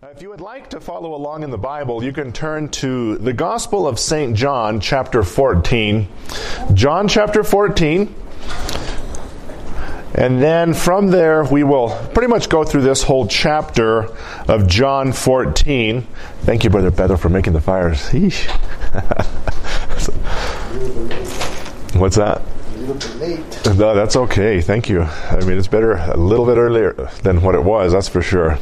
If you would like to follow along in the Bible, you can turn to the Gospel of St. John, chapter 14. John chapter 14. And then from there, we will pretty much go through this whole chapter of John 14. Thank you, Brother Pedro, for making the fires. What's that? A little bit late. No, that's okay. Thank you. I mean, it's better a little bit earlier than what it was, that's for sure.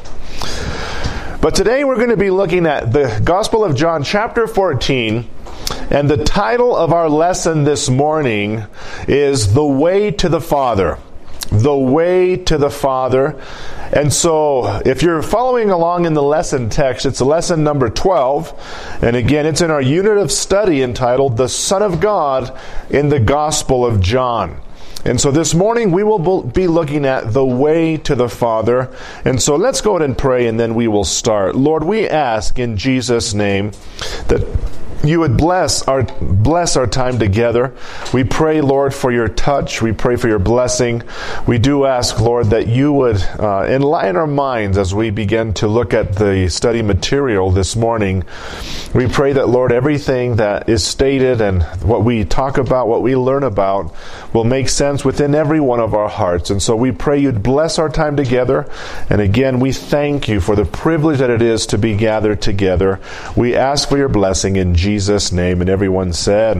But today we're going to be looking at the Gospel of John chapter 14, and the title of our lesson this morning is The Way to the Father. The Way to the Father. And so, if you're following along in the lesson text, it's lesson number 12. And again, it's in our unit of study entitled The Son of God in the Gospel of John. And so this morning we will be looking at the way to the Father. And so let's go ahead and pray and then we will start. Lord, we ask in Jesus' name that you would bless our time together. We pray, Lord, for your touch. We pray for your blessing. We do ask, Lord, that you would enlighten our minds as we begin to look at the study material this morning. We pray that, Lord, everything that is stated and what we talk about, what we learn about, will make sense within every one of our hearts. And so we pray you'd bless our time together. And again, we thank you for the privilege that it is to be gathered together. We ask for your blessing in Jesus' name. And everyone said,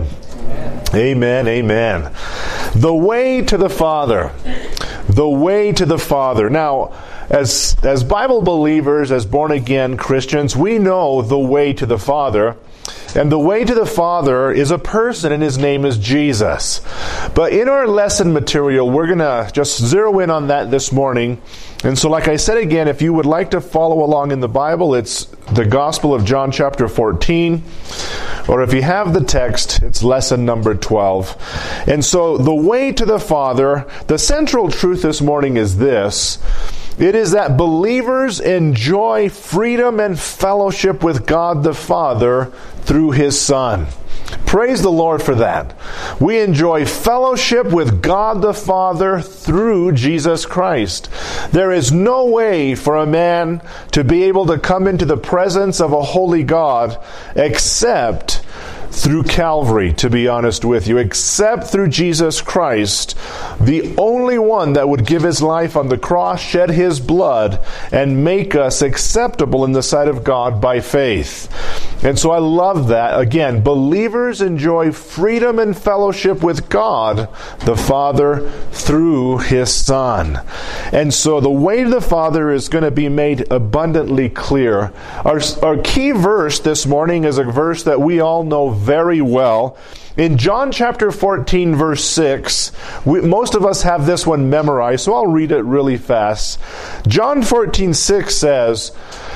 Amen, amen. The way to the Father. The way to the Father. Now, as Bible believers, as born-again Christians, we know the way to the Father. And the way to the Father is a person, and his name is Jesus. But in our lesson material, we're going to just zero in on that this morning. And so, like I said again, if you would like to follow along in the Bible, it's the Gospel of John chapter 14. Or if you have the text, it's lesson number 12. And so, the way to the Father, the central truth this morning is this. It is that believers enjoy freedom and fellowship with God the Father through His Son. Praise the Lord for that. We enjoy fellowship with God the Father through Jesus Christ. There is no way for a man to be able to come into the presence of a holy God except through Calvary, to be honest with you, except through Jesus Christ, the only one that would give his life on the cross, shed his blood, and make us acceptable in the sight of God by faith. And so I love that. Again, believers enjoy freedom and fellowship with God, the Father, through His Son. And so the way to the Father is going to be made abundantly clear. Our key verse this morning is a verse that we all know very well. In John chapter 14, verse 6, most of us have this one memorized, so I'll read it really fast. John 14:6 says,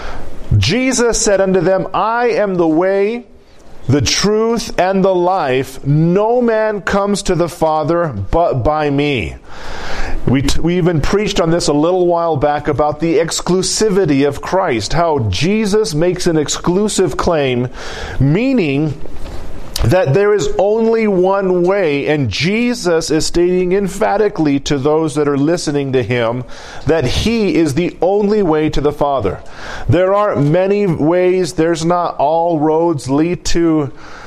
Jesus said unto them, I am the way, the truth, and the life. No man comes to the Father but by me. We even preached on this a little while back about the exclusivity of Christ, how Jesus makes an exclusive claim, meaning that there is only one way, and Jesus is stating emphatically to those that are listening to Him that He is the only way to the Father. There aren't many ways. There's not all roads lead to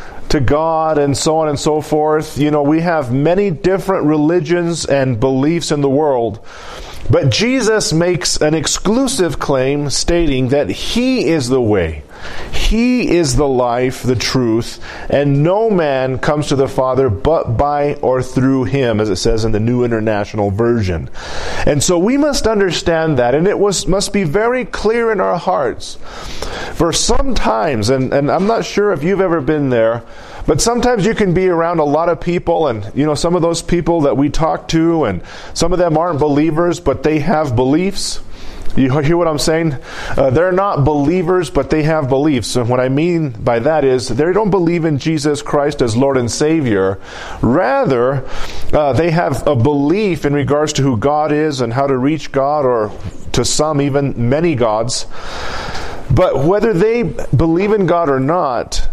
God and so on and so forth. You know, we have many different religions and beliefs in the world. But Jesus makes an exclusive claim stating that He is the way. He is the life, the truth, and no man comes to the Father but by or through Him, as it says in the New International Version. And so we must understand that, and it must be very clear in our hearts. For sometimes, and I'm not sure if you've ever been there, but sometimes you can be around a lot of people, and you know, some of those people that we talk to, and some of them aren't believers, but they have beliefs. You hear what I'm saying? They're not believers, but they have beliefs. And what I mean by that is they don't believe in Jesus Christ as Lord and Savior. Rather, they have a belief in regards to who God is and how to reach God, or to some even many gods. But whether they believe in God or not,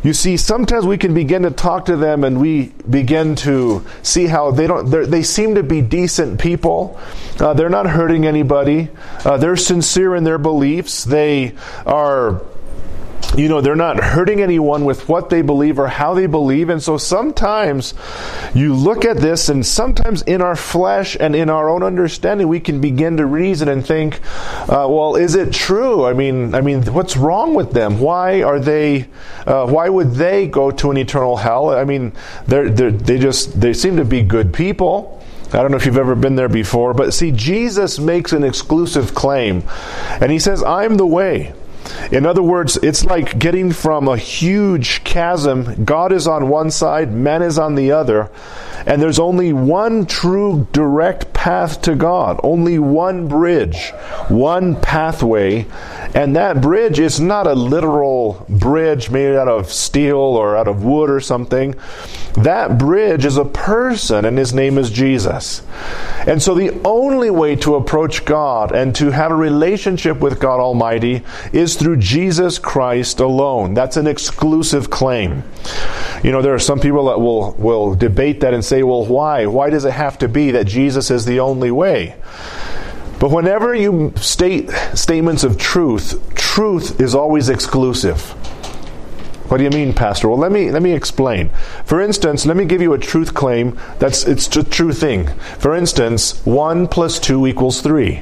You see, sometimes we can begin to talk to them and we begin to see how they seem to be decent people. They're not hurting anybody. They're sincere in their beliefs. They are, they're not hurting anyone with what they believe or how they believe. And so sometimes you look at this, and sometimes in our flesh and in our own understanding, we can begin to reason and think, well, is it true? I mean, what's wrong with them? Why would they go to an eternal hell? I mean, they seem to be good people. I don't know if you've ever been there before, but see, Jesus makes an exclusive claim, and he says, I'm the way. In other words, it's like getting from a huge chasm. God is on one side, man is on the other, and there's only one true direct path to God, only one bridge, one pathway, and that bridge is not a literal bridge made out of steel or out of wood or something. That bridge is a person, and his name is Jesus. And so the only way to approach God and to have a relationship with God Almighty is through Jesus Christ alone. That's an exclusive claim. There are some people that will debate that and say, well, why? Why does it have to be that Jesus is the only way? But whenever you state statements of truth is always exclusive. What do you mean, Pastor? Well, let me explain. For instance, let me give you a truth claim it's a true thing. For instance, 1 + 2 = 3.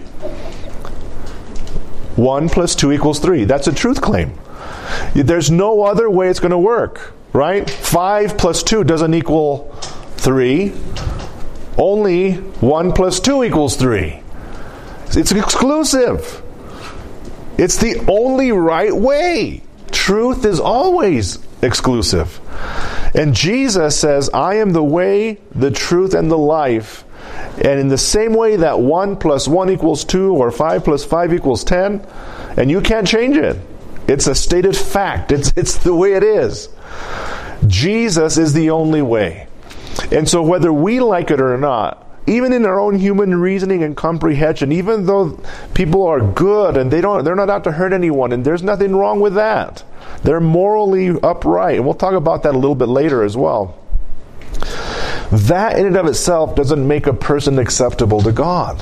1 + 2 = 3. That's a truth claim. There's no other way it's going to work, right? 5 + 2 doesn't equal 3. Only 1 + 2 = 3. It's exclusive. It's the only right way. Truth is always exclusive. And Jesus says, I am the way, the truth, and the life. And in the same way that 1 + 1 = 2 or 5 + 5 = 10, and you can't change it. It's a stated fact. It's the way it is. Jesus is the only way. And so whether we like it or not, even in our own human reasoning and comprehension, even though people are good and they're not out to hurt anyone, and there's nothing wrong with that. They're morally upright. And we'll talk about that a little bit later as well. That in and of itself doesn't make a person acceptable to God.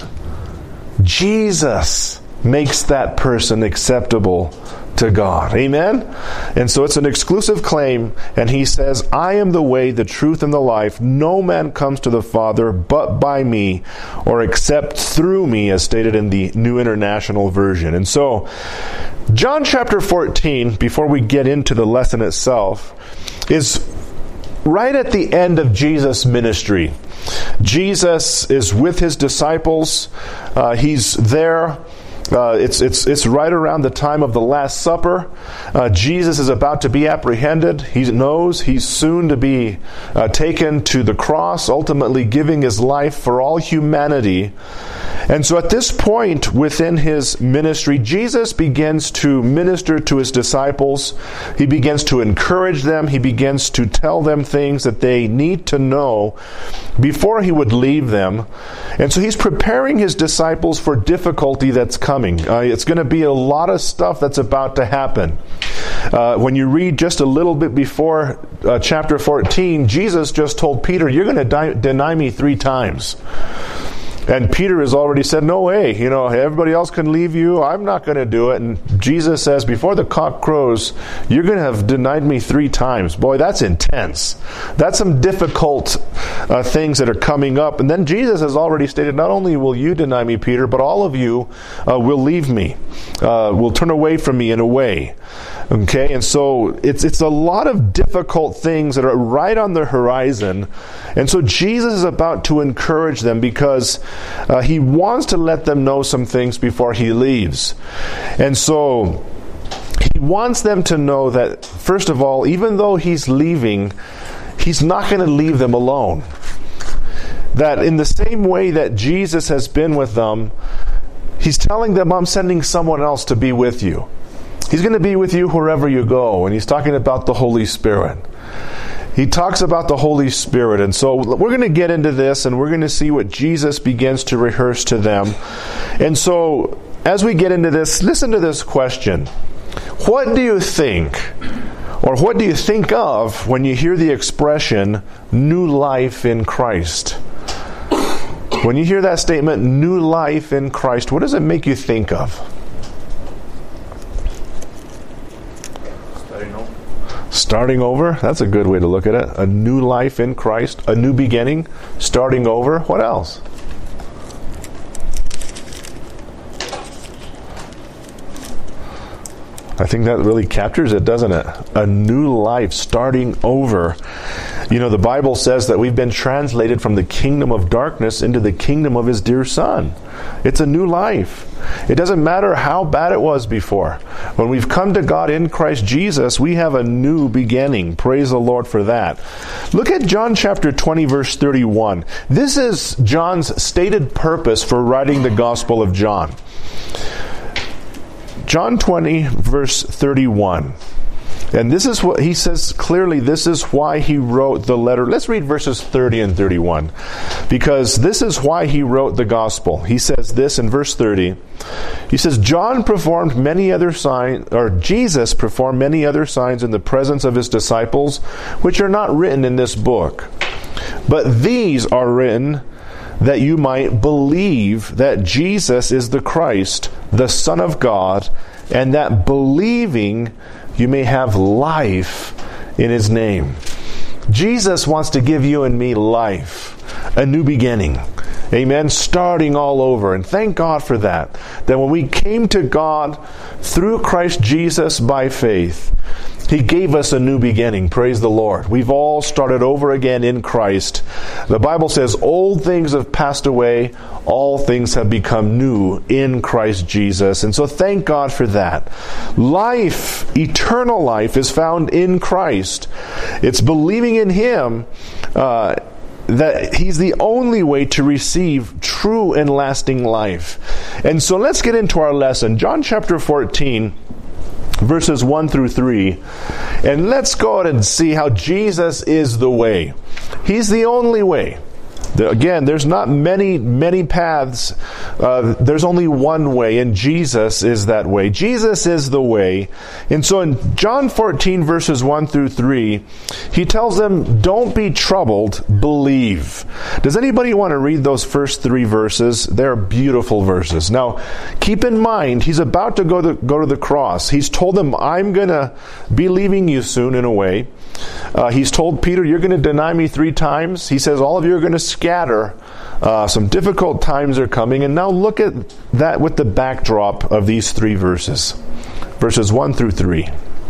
Jesus makes that person acceptable to God. Amen? And so it's an exclusive claim, and he says, I am the way, the truth, and the life. No man comes to the Father but by me, or except through me, as stated in the New International Version. And so, John chapter 14, before we get into the lesson itself, is right at the end of Jesus' ministry. Jesus is with his disciples. He's there. It's right around the time of the Last Supper. Jesus is about to be apprehended. He knows he's soon to be taken to the cross, ultimately giving his life for all humanity. And so at this point within his ministry, Jesus begins to minister to his disciples. He begins to encourage them. He begins to tell them things that they need to know before he would leave them. And so he's preparing his disciples for difficulty that's coming. It's going to be a lot of stuff that's about to happen. When you read just a little bit before chapter 14, Jesus just told Peter, you're going to deny me 3 times. And Peter has already said, no way, everybody else can leave you. I'm not going to do it. And Jesus says, before the cock crows, you're going to have denied me 3 times. Boy, that's intense. That's some difficult things that are coming up. And then Jesus has already stated, not only will you deny me, Peter, but all of you will leave me, will turn away from me in a way. Okay, and so it's a lot of difficult things that are right on the horizon. And so Jesus is about to encourage them because he wants to let them know some things before he leaves. And so he wants them to know that, first of all, even though he's leaving, he's not going to leave them alone. That in the same way that Jesus has been with them, he's telling them, I'm sending someone else to be with you. He's going to be with you wherever you go. And he's talking about the Holy Spirit. He talks about the Holy Spirit. And so we're going to get into this, and we're going to see what Jesus begins to rehearse to them. And so as we get into this, listen to this question. What do you think? Or what do you think of when you hear the expression, new life in Christ? When you hear that statement, new life in Christ, what does it make you think of? Starting over. That's a good way to look at it. A new life in Christ, a new beginning, starting over. What else? I think that really captures it, doesn't it? A new life, starting over. You know, the Bible says that we've been translated from the kingdom of darkness into the kingdom of His dear Son. It's a new life. It doesn't matter how bad it was before. When we've come to God in Christ Jesus, we have a new beginning. Praise the Lord for that. Look at John chapter 20, verse 31. This is John's stated purpose for writing the Gospel of John. John 20, verse 31. And this is what he says clearly, this is why he wrote the letter. Let's read verses 30 and 31. Because this is why he wrote the gospel. He says this in verse 30. He says, Jesus performed many other signs in the presence of his disciples, which are not written in this book. But these are written that you might believe that Jesus is the Christ, the Son of God, and that believing you may have life in His name. Jesus wants to give you and me life, a new beginning. Amen. Starting all over. And thank God for that. That when we came to God through Christ Jesus by faith, He gave us a new beginning. Praise the Lord. We've all started over again in Christ. The Bible says, old things have passed away. All things have become new in Christ Jesus. And so thank God for that. Life, eternal life, is found in Christ. It's believing in Him that He's the only way to receive true and lasting life. And so let's get into our lesson. John chapter 14, verses 1 through 3. And let's go out and see how Jesus is the way. He's the only way. Again, there's not many paths. There's only one way, and Jesus is that way. Jesus is the way. And so in John 14, verses 1 through 3, He tells them, don't be troubled, believe. Does anybody want to read those first 3 verses? They're beautiful verses. Now, keep in mind, He's about to go to the cross. He's told them, I'm going to be leaving you soon in a way. He's told Peter, you're going to deny me 3 times. He says, all of you are going to scatter. Some difficult times are coming. And now look at that with the backdrop of these 3 verses. Verses 1 through 3.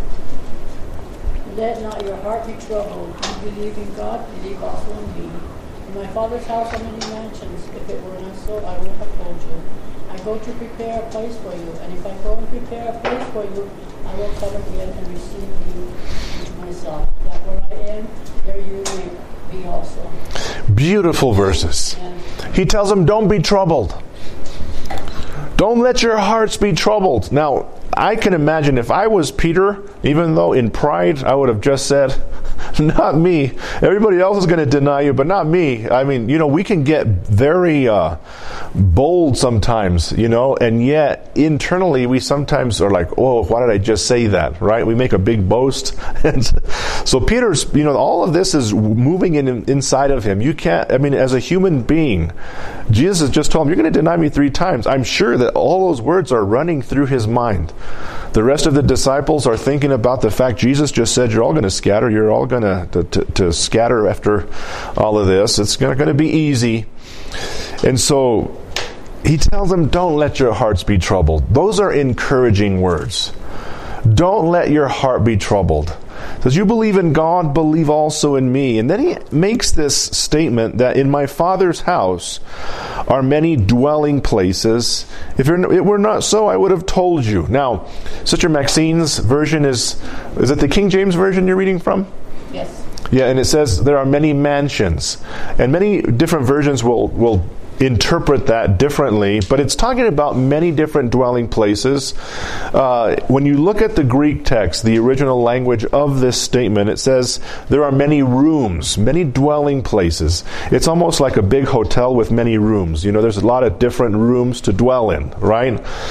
Let not your heart be troubled. You believe in God, believe also in me. In my Father's house are many mansions. If it were not so, I would have told you. I go to prepare a place for you. And if I go and prepare a place for you, I will come again and receive you into myself, that where I am, there you may be also. Beautiful verses. He tells them, don't be troubled. Don't let your hearts be troubled. Now, I can imagine if I was Peter, even though in pride I would have just said, not me. Everybody else is going to deny you, but not me. I mean, we can get very bold sometimes, and yet internally we sometimes are like, oh, why did I just say that, right? We make a big boast. And so Peter's, all of this is moving inside of him. You can't, as a human being, Jesus has just told him, you're going to deny me 3 times. I'm sure that all those words are running through his mind. The rest of the disciples are thinking about the fact Jesus just said, you're all going to scatter. You're all going to scatter after all of this. It's not going to be easy. And so He tells them, don't let your hearts be troubled. Those are encouraging words. Don't let your heart be troubled. He says, you believe in God, believe also in me. And then He makes this statement that in my Father's house are many dwelling places. If it were not so, I would have told you. Now, Sister Maxine's version is it the King James Version you're reading from? Yes. Yeah, and it says there are many mansions. And many different versions will interpret that differently, but it's talking about many different dwelling places. When you look at the Greek text, the original language of this statement, it says there are many rooms, many dwelling places. It's almost like a big hotel with many rooms. There's a lot of different rooms to dwell in, right?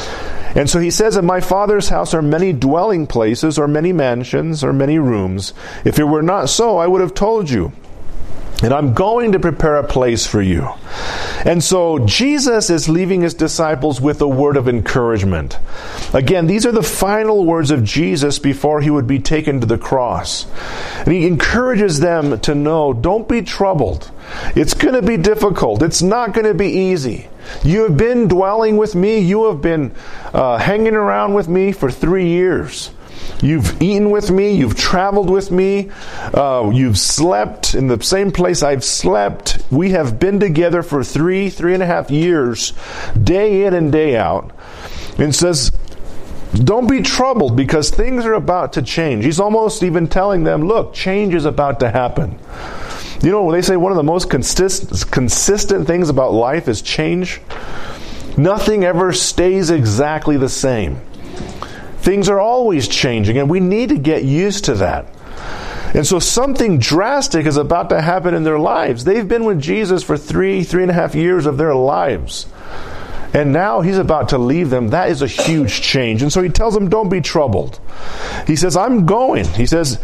And so he says, in my Father's house are many dwelling places, or many mansions, or many rooms. If it were not so, I would have told you. And I'm going to prepare a place for you. And so Jesus is leaving his disciples with a word of encouragement. Again, these are the final words of Jesus before he would be taken to the cross. And he encourages them to know, don't be troubled. It's going to be difficult. It's not going to be easy. You have been dwelling with me. You have been hanging around with me for 3 years. You've eaten with me, you've traveled with me, you've slept in the same place I've slept. We have been together for 3.5 years, day in and day out. And says, don't be troubled because things are about to change. He's almost even telling them, look, change is about to happen. You know, they say one of the most consistent things about life is change. Nothing ever stays exactly the same. Things are always changing, and we need to get used to that. And so something drastic is about to happen in their lives. They've been with Jesus for 3.5 years of their lives. And now he's about to leave them. That is a huge change. And so he tells them, don't be troubled. He says, I'm going. He says,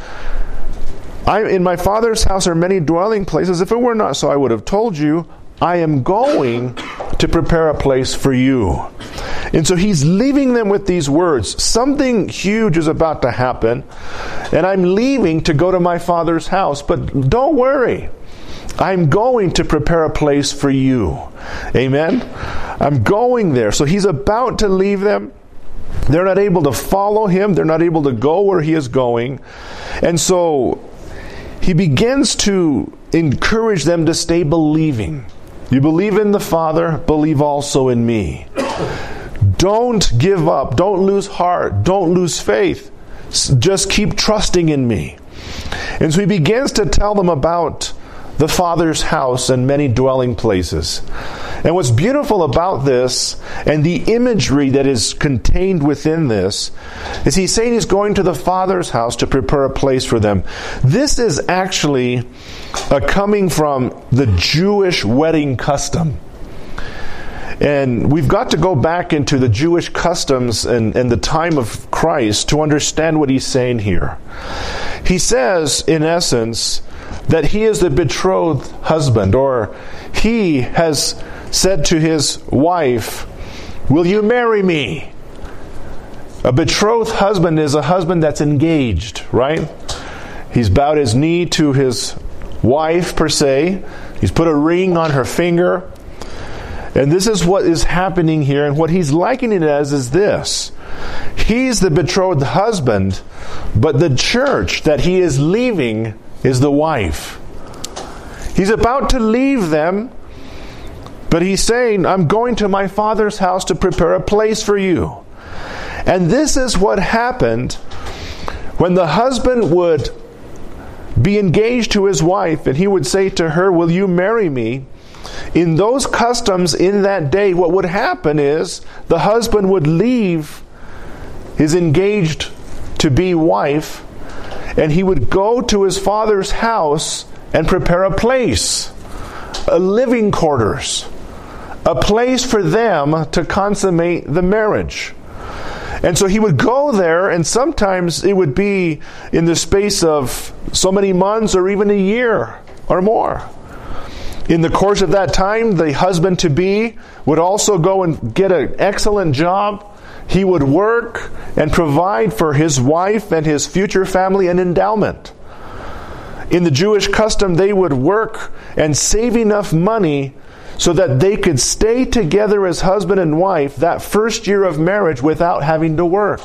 in my Father's house are many dwelling places. If it were not so, I would have told you. I am going to prepare a place for you. And so he's leaving them with these words. Something huge is about to happen, and I'm leaving to go to my Father's house. But don't worry. I'm going to prepare a place for you. Amen? I'm going there. So he's about to leave them. They're not able to follow him. They're not able to go where he is going. And so he begins to encourage them to stay believing. You believe in the Father, believe also in me. Don't give up. Don't lose heart. Don't lose faith. Just keep trusting in me. And so he begins to tell them about the Father's house and many dwelling places. And what's beautiful about this and the imagery that is contained within this is he's saying he's going to the Father's house to prepare a place for them. This is actually coming from the Jewish wedding custom. And we've got to go back into the Jewish customs and the time of Christ to understand what he's saying here. He says, in essence, that he is the betrothed husband, or he has said to his wife, will you marry me? A betrothed husband is a husband that's engaged, right? He's bowed his knee to his wife, per se. He's put a ring on her finger. And this is what is happening here. And what he's likening it as is this. He's the betrothed husband, but the church that he is leaving is the wife. He's about to leave them, but he's saying, I'm going to my Father's house to prepare a place for you. And this is what happened when the husband would be engaged to his wife, and he would say to her, will you marry me? In those customs in that day, what would happen is the husband would leave his engaged to be wife, and he would go to his father's house and prepare a place, a living quarters, a place for them to consummate the marriage. And so he would go there, and sometimes it would be in the space of so many months or even a year or more. In the course of that time, the husband-to-be would also go and get an excellent job. He would work and provide for his wife and his future family an endowment. In the Jewish custom, they would work and save enough money so that they could stay together as husband and wife that first year of marriage without having to work.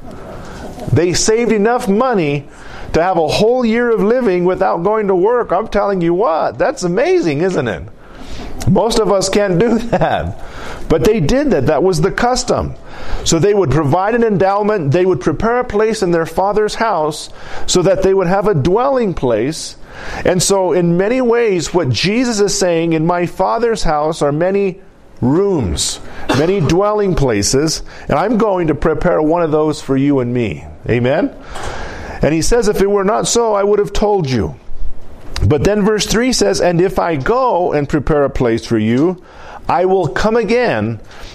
They saved enough money to have a whole year of living without going to work. I'm telling you what, that's amazing, isn't it? Most of us can't do that. But they did that. That was the custom. So they would provide an endowment. They would prepare a place in their father's house so that they would have a dwelling place. And so in many ways, what Jesus is saying, in my Father's house are many rooms, many dwelling places, and I'm going to prepare one of those for you and me. Amen? And he says, if it were not so, I would have told you. But then verse 3 says, and if I go and prepare a place for you, I will come again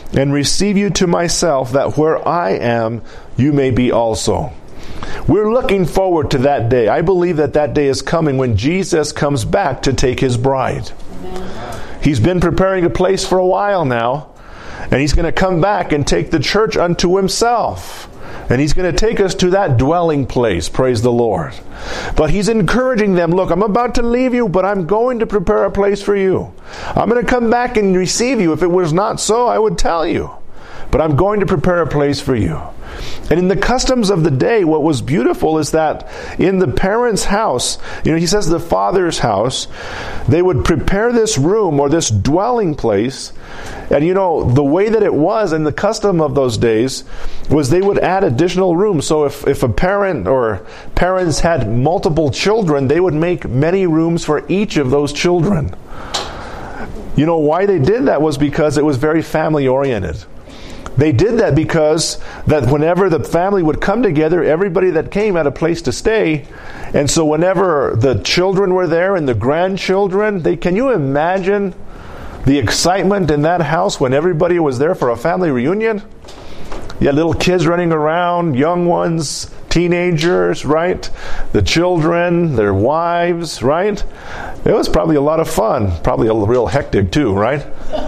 and receive you to myself, that where I am, you may be also. We're looking forward to that day. I believe that that day is coming when Jesus comes back to take his bride. Amen. He's been preparing a place for a while now, and he's going to come back and take the church unto himself. And he's going to take us to that dwelling place. Praise the Lord. But he's encouraging them, look, I'm about to leave you, but I'm going to prepare a place for you. I'm going to come back and receive you. If it was not so, I would tell you. But I'm going to prepare a place for you. And in the customs of the day, what was beautiful is that in the parents' house, he says the father's house, they would prepare this room or this dwelling place. And the way that it was and the custom of those days was they would add additional rooms. So if a parent or parents had multiple children, they would make many rooms for each of those children. Why they did that was because it was very family oriented. They did that because that whenever the family would come together, everybody that came had a place to stay. And so whenever the children were there and the grandchildren, can you imagine the excitement in that house when everybody was there for a family reunion? You had little kids running around, young ones, teenagers, right? The children, their wives, right? It was probably a lot of fun. Probably a real hectic too, right?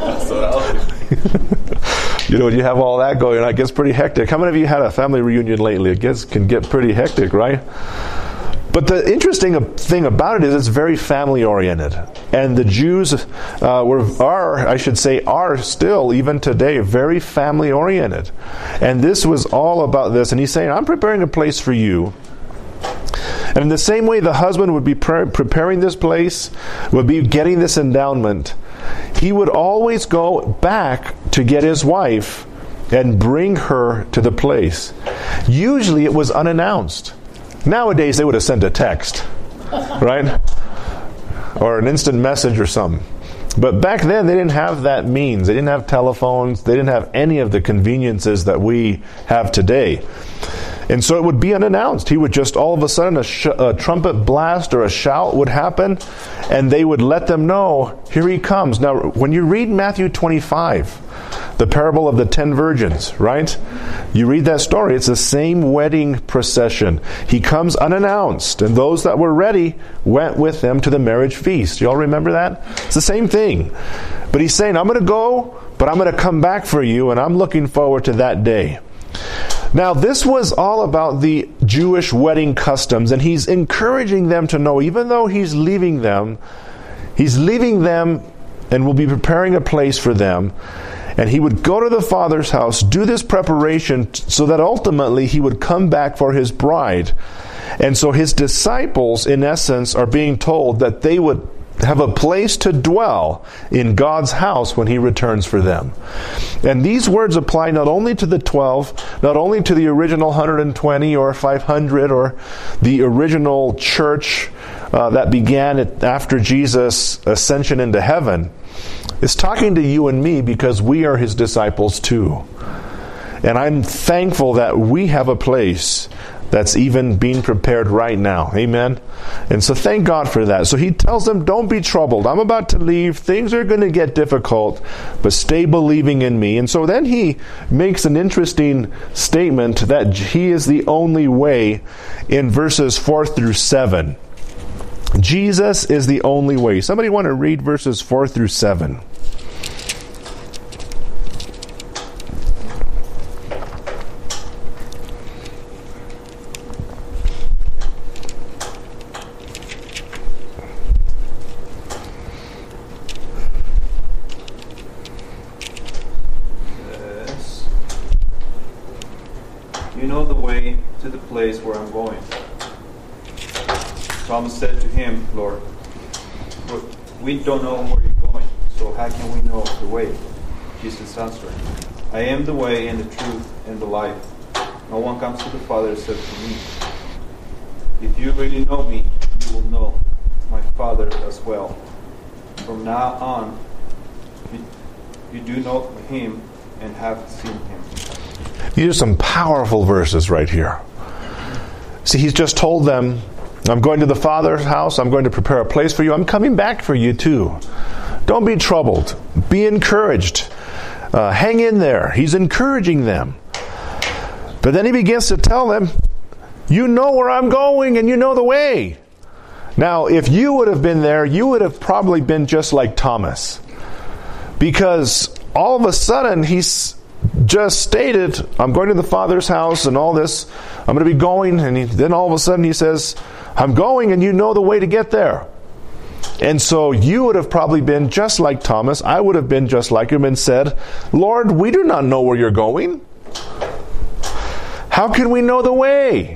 When you have all that going on, it gets pretty hectic. How many of you had a family reunion lately? It can get pretty hectic, right? But the interesting thing about it is it's very family oriented. And the Jews are still, even today, very family oriented. And this was all about this. And he's saying, I'm preparing a place for you. And in the same way the husband would be preparing this place, would be getting this endowment, he would always go back to get his wife and bring her to the place. Usually it was unannounced. Nowadays they would have sent a text, right? Or an instant message or something. But back then they didn't have that means. They didn't have telephones. They didn't have any of the conveniences that we have today. And so it would be unannounced. He would just all of a sudden a trumpet blast or a shout would happen, and they would let them know, here he comes. Now, when you read Matthew 25, the parable of the 10 virgins, right? You read that story. It's the same wedding procession. He comes unannounced, and those that were ready went with them to the marriage feast. You all remember that? It's the same thing. But he's saying, I'm going to go, but I'm going to come back for you, and I'm looking forward to that day. Now, this was all about the Jewish wedding customs, and he's encouraging them to know, even though he's leaving them and will be preparing a place for them. And he would go to the Father's house, do this preparation so that ultimately he would come back for his bride. And so his disciples, in essence, are being told that they would have a place to dwell in God's house when he returns for them. And these words apply not only to the 12, not only to the original 120 or 500 or the original church that began after Jesus' ascension into heaven. It's talking to you and me because we are his disciples too. And I'm thankful that we have a place that's even being prepared right now. Amen? And so thank God for that. So he tells them, don't be troubled. I'm about to leave. Things are going to get difficult, but stay believing in me. And so then he makes an interesting statement that he is the only way in verses 4 through 7. Jesus is the only way. Somebody want to read verses 4 through 7? You know the way to the place where I'm going. Thomas said to him, Lord, we don't know where you're going, so how can we know the way? Jesus answered, I am the way and the truth and the life. No one comes to the Father except through me. If you really know me, you will know my Father as well. From now on, you do know him and have seen him. These are some powerful verses right here. See, he's just told them, I'm going to the Father's house. I'm going to prepare a place for you. I'm coming back for you too. Don't be troubled. Be encouraged. Hang in there. He's encouraging them. But then he begins to tell them, you know where I'm going and you know the way. Now, if you would have been there, you would have probably been just like Thomas. Because all of a sudden, he's just stated, I'm going to the Father's house and all this. I'm going to be going. And then all of a sudden he says, I'm going and you know the way to get there. And so you would have probably been just like Thomas. I would have been just like him and said, Lord, we do not know where you're going. How can we know the way?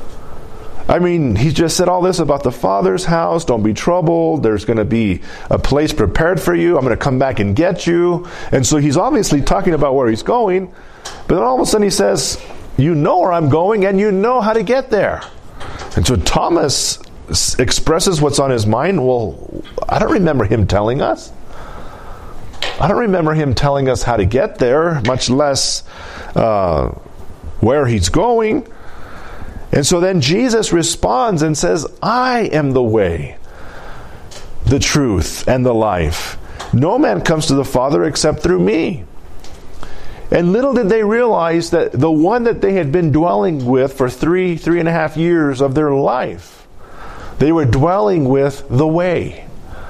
I mean, he just said all this about the Father's house. Don't be troubled. There's going to be a place prepared for you. I'm going to come back and get you. And so he's obviously talking about where he's going. But then all of a sudden he says, you know where I'm going and you know how to get there. And so Thomas expresses what's on his mind. Well, I don't remember him telling us. I don't remember him telling us how to get there, much less where he's going. And so then Jesus responds and says, I am the way, the truth, and the life. No man comes to the Father except through me. And little did they realize that the one that they had been dwelling with for 3.5 years of their life, they were dwelling with the way.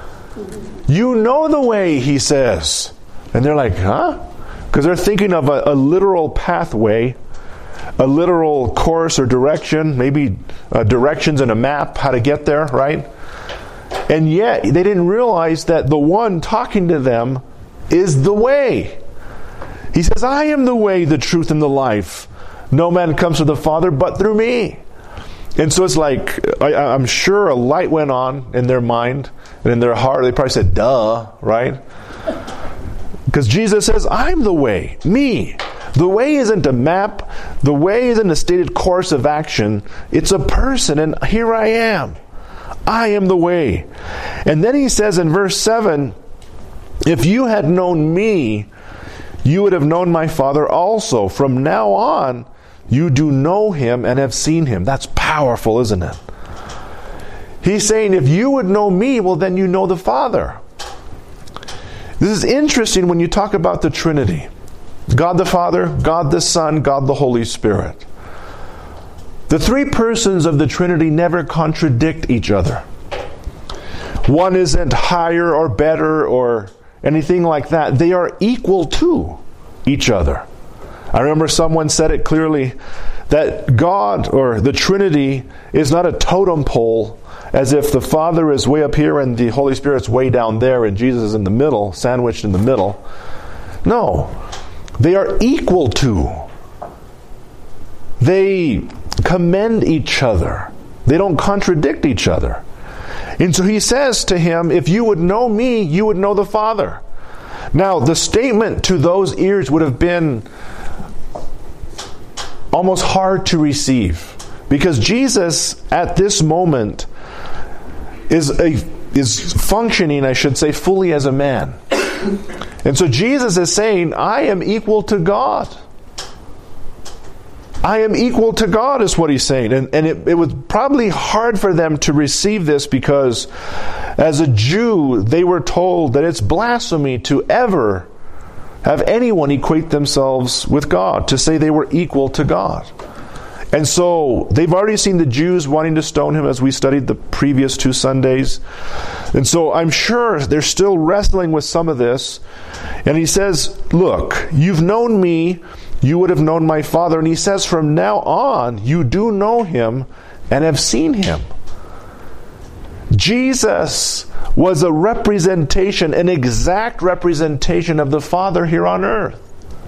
You know the way, he says. And they're like, huh? Because they're thinking of a literal pathway, a literal course or direction, maybe directions in a map, how to get there, right? And yet, they didn't realize that the one talking to them is the way. He says, I am the way, the truth, and the life. No man comes to the Father but through me. And so it's like, I'm sure a light went on in their mind and in their heart. They probably said, duh, right? Because Jesus says, I'm the way, me. The way isn't a map. The way isn't a stated course of action. It's a person, and here I am. I am the way. And then he says in verse 7, if you had known me, you would have known my Father also. From now on, you do know him and have seen him. That's powerful, isn't it? He's saying, if you would know me, well, then you know the Father. This is interesting when you talk about the Trinity. God the Father, God the Son, God the Holy Spirit. The three persons of the Trinity never contradict each other. One isn't higher or better or anything like that. They are equal to each other. I remember someone said it clearly that God or the Trinity is not a totem pole, as if the Father is way up here and the Holy Spirit's way down there and Jesus is in the middle, sandwiched in the middle. No. They are equal to. They commend each other. They don't contradict each other. And so he says to him, if you would know me, you would know the Father. Now, the statement to those ears would have been almost hard to receive. Because Jesus, at this moment, is functioning, I should say, fully as a man. And so Jesus is saying, I am equal to God. I am equal to God is what he's saying. And it was probably hard for them to receive this because as a Jew, they were told that it's blasphemy to ever have anyone equate themselves with God, to say they were equal to God. And so they've already seen the Jews wanting to stone him as we studied the previous 2 Sundays. And so I'm sure they're still wrestling with some of this. And he says, look, you've known me, you would have known my Father. And he says, from now on, you do know him and have seen him. Jesus was a representation, an exact representation of the Father here on earth.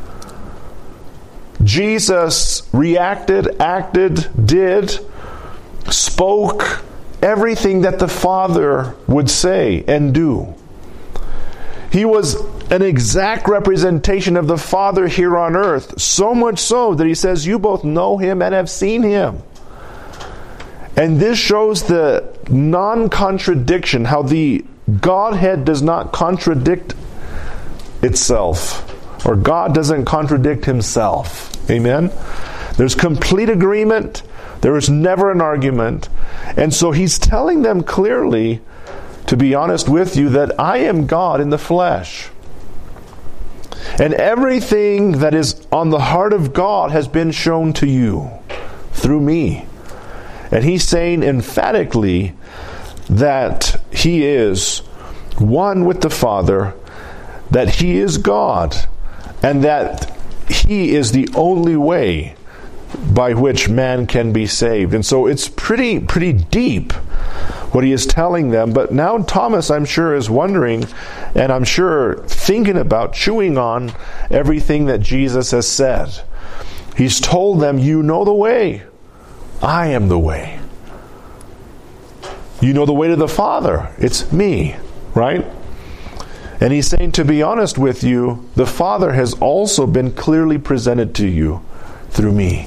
Jesus reacted, acted, did, spoke everything that the Father would say and do. He was an exact representation of the Father here on earth, so much so that he says, you both know him and have seen him. And this shows the non-contradiction, how the Godhead does not contradict itself, or God doesn't contradict himself. Amen? There's complete agreement. There is never an argument. And so he's telling them clearly, to be honest with you, that I am God in the flesh. And everything that is on the heart of God has been shown to you through me. And he's saying emphatically that he is one with the Father, that he is God, and that he is the only way by which man can be saved. And so it's pretty deep what he is telling them. But now Thomas, I'm sure, is wondering, and I'm sure thinking about, chewing on everything that Jesus has said. He's told them, you know the way. I am the way. You know the way to the Father. It's me, right? And he's saying, to be honest with you, the Father has also been clearly presented to you through me.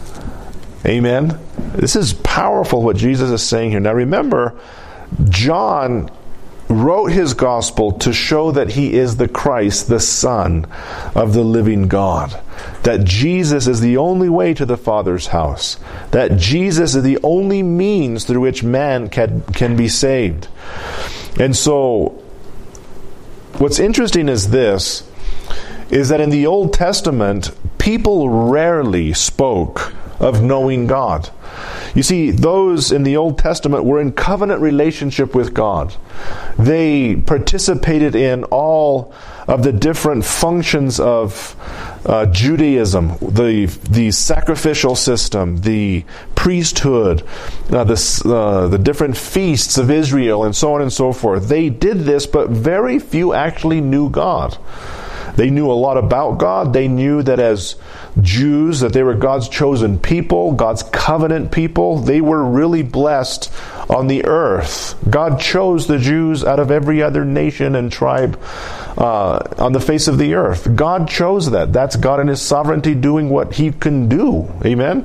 Amen? This is powerful what Jesus is saying here. Now remember, John wrote his gospel to show that he is the Christ, the Son of the living God. That Jesus is the only way to the Father's house. That Jesus is the only means through which man can be saved. And so, what's interesting is this, is that in the Old Testament, people rarely spoke of knowing God. You see, those in the Old Testament were in covenant relationship with God. They participated in all of the different functions of Judaism, the sacrificial system, the priesthood, the different feasts of Israel, and so on and so forth. They did this, but very few actually knew God. They knew a lot about God. They knew that as Jews, that they were God's chosen people, God's covenant people. They were really blessed on the earth. God chose the Jews out of every other nation and tribe on the face of the earth. God chose that. That's God in His sovereignty doing what He can do. Amen?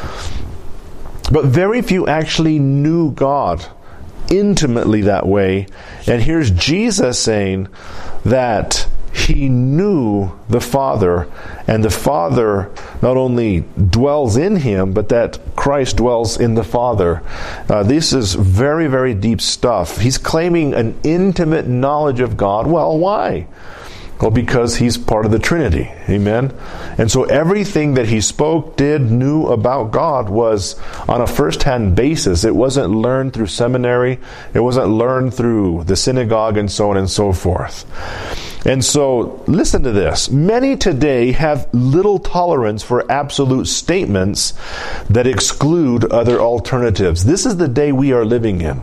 But very few actually knew God intimately that way. And here's Jesus saying that He knew the Father, and the Father not only dwells in Him, but that Christ dwells in the Father. This is very, very deep stuff. He's claiming an intimate knowledge of God. Well, why? Well, because He's part of the Trinity. Amen? And so everything that He spoke, did, knew about God was on a first-hand basis. It wasn't learned through seminary. It wasn't learned through the synagogue and so on and so forth. And so, listen to this. Many today have little tolerance for absolute statements that exclude other alternatives. This is the day we are living in.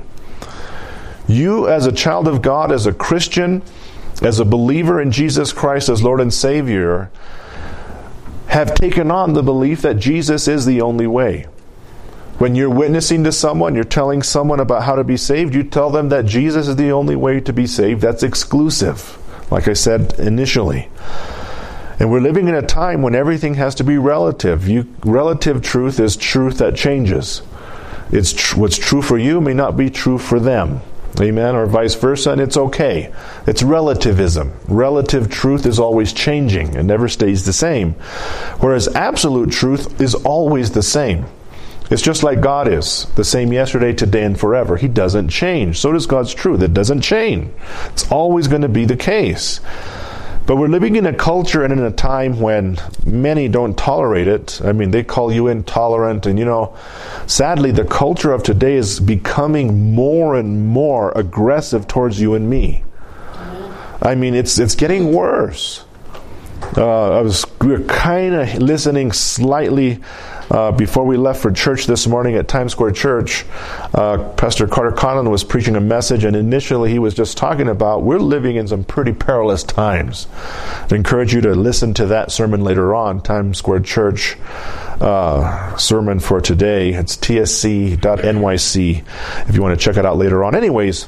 You, as a child of God, as a Christian, as a believer in Jesus Christ as Lord and Savior, have taken on the belief that Jesus is the only way. When you're witnessing to someone, you're telling someone about how to be saved, you tell them that Jesus is the only way to be saved. That's exclusive, like I said initially. And we're living in a time when everything has to be relative. Relative truth is truth that changes. What's true for you may not be true for them. Amen? Or vice versa, and it's okay. It's relativism. Relative truth is always changing and never stays the same. Whereas absolute truth is always the same. It's just like God is. The same yesterday, today, and forever. He doesn't change. So does God's truth. It doesn't change. It's always going to be the case. But we're living in a culture and in a time when many don't tolerate it. I mean, they call you intolerant. And, sadly, the culture of today is becoming more and more aggressive towards you and me. I mean, it's getting worse. We were kind of listening slightly before we left for church this morning at Times Square Church. Pastor Carter Conlon was preaching a message, and initially he was just talking about we're living in some pretty perilous times. I encourage you to listen to that sermon later on, Times Square Church sermon for today. It's tsc.nyc if you want to check it out later on. Anyways,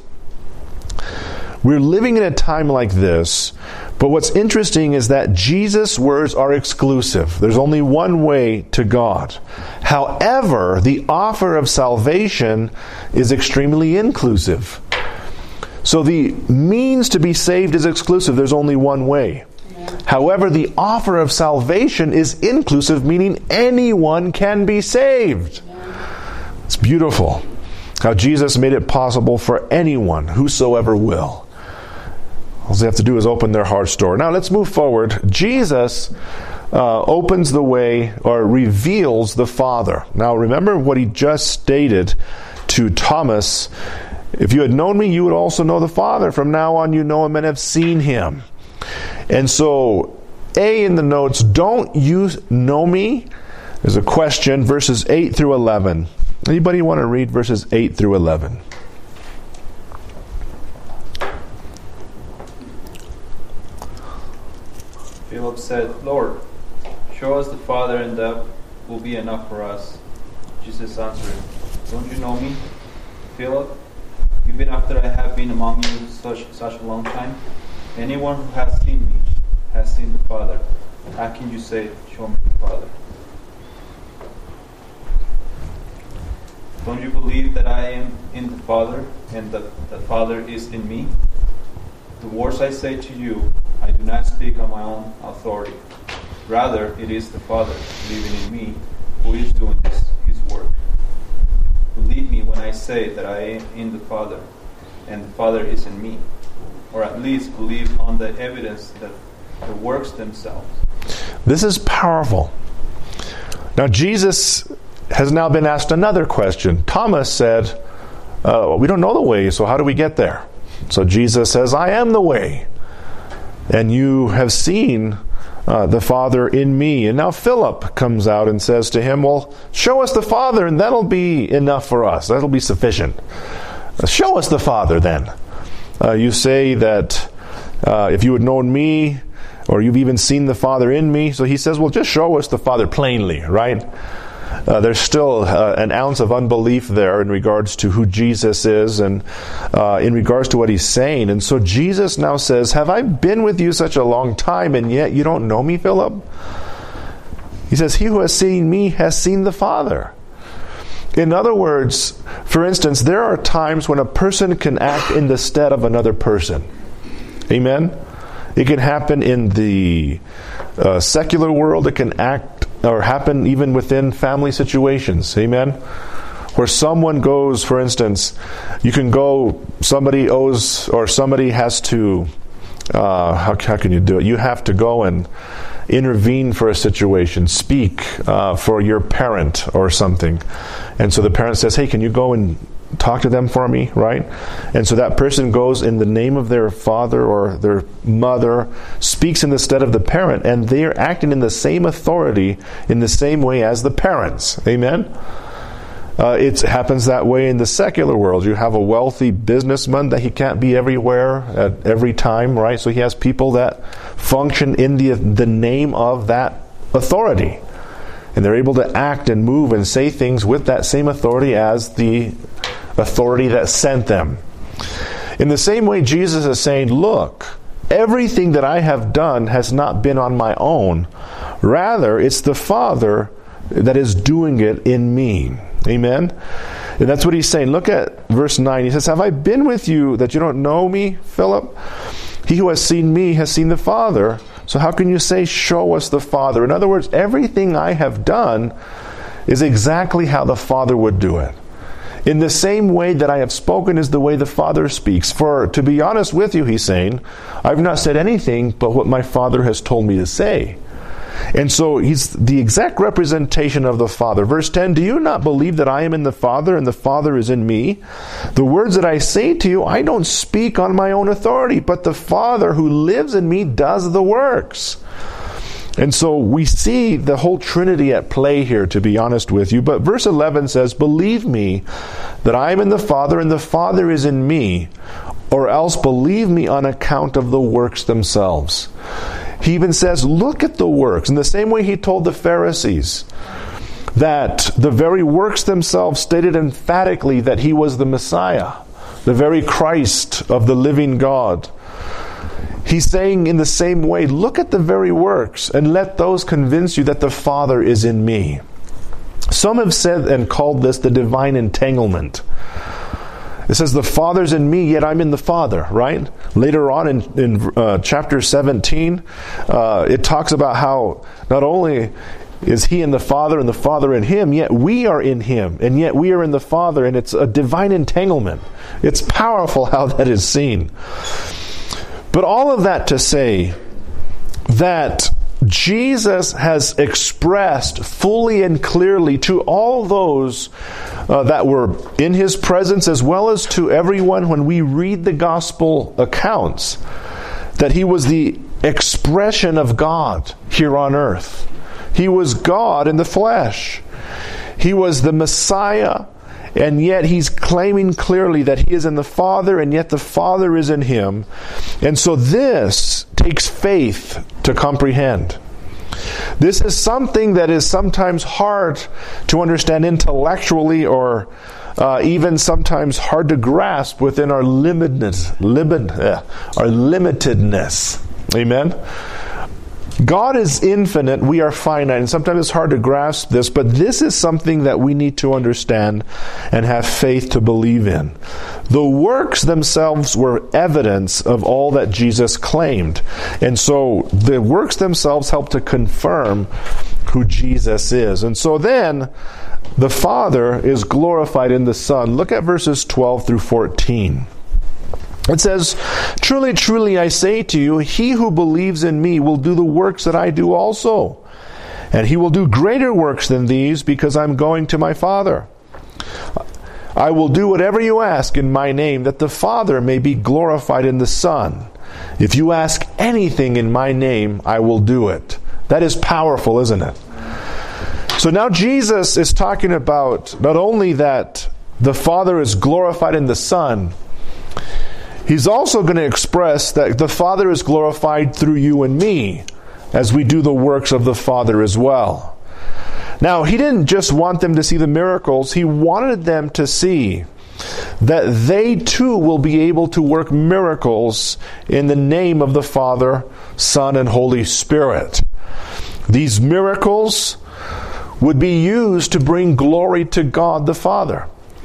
we're living in a time like this, but what's interesting is that Jesus' words are exclusive. There's only one way to God. However, the offer of salvation is extremely inclusive. So the means to be saved is exclusive. There's only one way. However, the offer of salvation is inclusive, meaning anyone can be saved. It's beautiful how Jesus made it possible for anyone, whosoever will. All they have to do is open their heart's door. Now let's move forward. Jesus opens the way, or reveals the Father. Now remember what he just stated to Thomas. If you had known me, you would also know the Father. From now on you know him and have seen him. And so, A in the notes, don't you know me? There's a question, verses 8 through 11. Anybody want to read verses 8 through 11? Philip said, Lord, show us the Father, and that will be enough for us. Jesus answered, don't you know me, Philip? Even after I have been among you such a long time? Anyone who has seen me has seen the Father. How can you say, show me the Father? Don't you believe that I am in the Father, and that the Father is in me? The words I say to you, I do not speak on my own authority. Rather, it is the Father living in me who is doing his work. Believe me when I say that I am in the Father, and the Father is in me. Or at least believe on the evidence that the works themselves. This is powerful. Now Jesus has now been asked another question. Thomas said, we don't know the way, so how do we get there? So Jesus says, I am the way. And you have seen the Father in me. And now Philip comes out and says to him, well, show us the Father, and that'll be enough for us. That'll be sufficient. Show us the Father then. You say that if you had known me, or you've even seen the Father in me. So he says, well, just show us the Father plainly, right? There's still an ounce of unbelief there in regards to who Jesus is and in regards to what he's saying. And so Jesus now says, have I been with you such a long time, and yet you don't know me, Philip? He says, he who has seen me has seen the Father. In other words, for instance, there are times when a person can act in the stead of another person. Amen? It can happen in the secular world. It can act or happen even within family situations. Amen? Where someone goes, for instance, you can go, somebody owes, or somebody has to, how can you do it? You have to go and intervene for a situation, speak for your parent or something. And so the parent says, hey, can you go and talk to them for me, right? And so that person goes in the name of their father or their mother, speaks in the stead of the parent, and they are acting in the same authority in the same way as the parents. Amen? It happens that way in the secular world. You have a wealthy businessman that he can't be everywhere at every time, right? So he has people that function in the name of that authority. And they're able to act and move and say things with that same authority as the authority that sent them. In the same way, Jesus is saying, look, everything that I have done has not been on my own. Rather, it's the Father that is doing it in me. Amen? And that's what he's saying. Look at verse 9. He says, have I been with you that you don't know me, Philip? He who has seen me has seen the Father. So how can you say, show us the Father? In other words, everything I have done is exactly how the Father would do it. In the same way that I have spoken is the way the Father speaks. For to be honest with you, he's saying, I've not said anything but what my Father has told me to say. And so he's the exact representation of the Father. Verse 10, do you not believe that I am in the Father and the Father is in me? The words that I say to you, I don't speak on my own authority, but the Father who lives in me does the works. And so we see the whole Trinity at play here, to be honest with you. But verse 11 says, believe me that I am in the Father and the Father is in me, or else believe me on account of the works themselves. He even says, look at the works. In the same way he told the Pharisees that the very works themselves stated emphatically that he was the Messiah, the very Christ of the living God. He's saying in the same way, look at the very works and let those convince you that the Father is in me. Some have said and called this the divine entanglement. It says the Father's in me, yet I'm in the Father, right? Later on in chapter 17, it talks about how not only is he in the Father and the Father in him, yet we are in him, and yet we are in the Father, and it's a divine entanglement. It's powerful how that is seen. But all of that to say that Jesus has expressed fully and clearly to all those that were in his presence, as well as to everyone when we read the gospel accounts, that he was the expression of God here on earth. He was God in the flesh. He was the Messiah, and yet he's claiming clearly that he is in the Father, and yet the Father is in him. And so this takes faith to comprehend. This is something that is sometimes hard to understand intellectually, or even sometimes hard to grasp within our limitedness. Amen? God is infinite, we are finite, and sometimes it's hard to grasp this, but this is something that we need to understand and have faith to believe in. The works themselves were evidence of all that Jesus claimed, and so the works themselves help to confirm who Jesus is. And so then, the Father is glorified in the Son. Look at verses 12 through 14. It says, "Truly, truly, I say to you, he who believes in me will do the works that I do also. And he will do greater works than these, because I'm going to my Father. I will do whatever you ask in my name, that the Father may be glorified in the Son. If you ask anything in my name, I will do it." That is powerful, isn't it? So now Jesus is talking about not only that the Father is glorified in the Son, he's also going to express that the Father is glorified through you and me as we do the works of the Father as well. Now, he didn't just want them to see the miracles. He wanted them to see that they too will be able to work miracles in the name of the Father, Son, and Holy Spirit. These miracles would be used to bring glory to God the Father.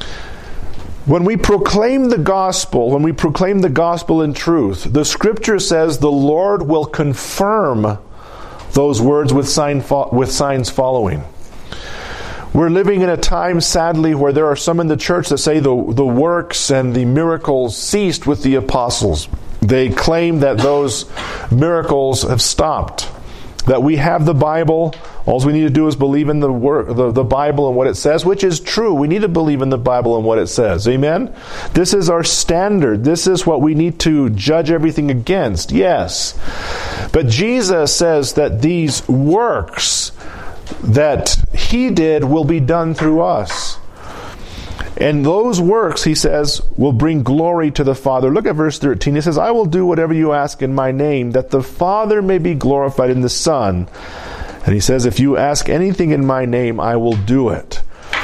When we proclaim the gospel in truth, the Scripture says the Lord will confirm those words with signs following. We're living in a time, sadly, where there are some in the church that say the works and the miracles ceased with the apostles. They claim that those miracles have stopped. That we have the Bible. All we need to do is believe in the Bible and what it says, which is true. We need to believe in the Bible and what it says. Amen? This is our standard. This is what we need to judge everything against. Yes. But Jesus says that these works that he did will be done through us. And those works, he says, will bring glory to the Father. Look at verse 13. He says, "I will do whatever you ask in my name, that the Father may be glorified in the Son." And he says, "If you ask anything in my name, I will do it."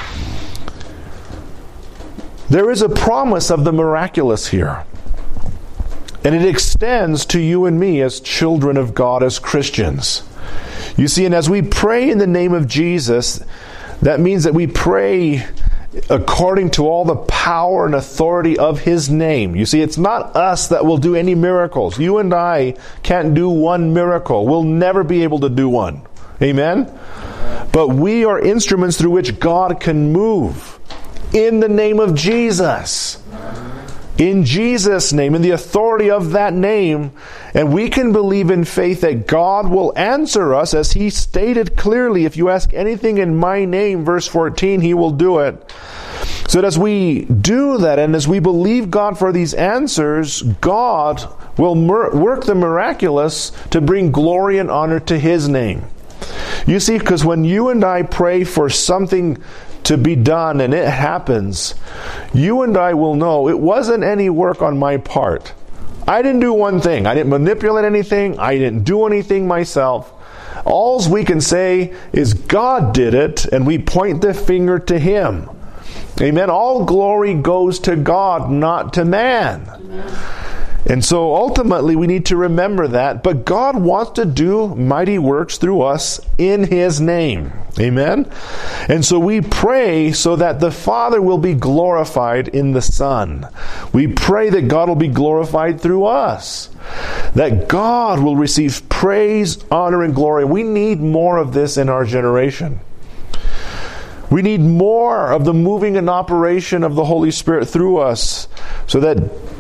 There is a promise of the miraculous here. And it extends to you and me as children of God, as Christians. You see, and as we pray in the name of Jesus, that means that we pray according to all the power and authority of his name. You see, it's not us that will do any miracles. You and I can't do one miracle. We'll never be able to do one. Amen? But we are instruments through which God can move in the name of Jesus. In Jesus' name, in the authority of that name. And we can believe in faith that God will answer us, as he stated clearly, if you ask anything in my name, verse 14, he will do it. So as we do that, and as we believe God for these answers, God will work the miraculous to bring glory and honor to his name. You see, because when you and I pray for something to be done and it happens, you and I will know it wasn't any work on my part. I didn't do one thing. I didn't manipulate anything. I didn't do anything myself. All we can say is God did it, and we point the finger to him. Amen. All glory goes to God, not to man. Amen. And so ultimately we need to remember that. But God wants to do mighty works through us in his name. Amen? And so we pray so that the Father will be glorified in the Son. We pray that God will be glorified through us. That God will receive praise, honor, and glory. We need more of this in our generation. We need more of the moving and operation of the Holy Spirit through us, so that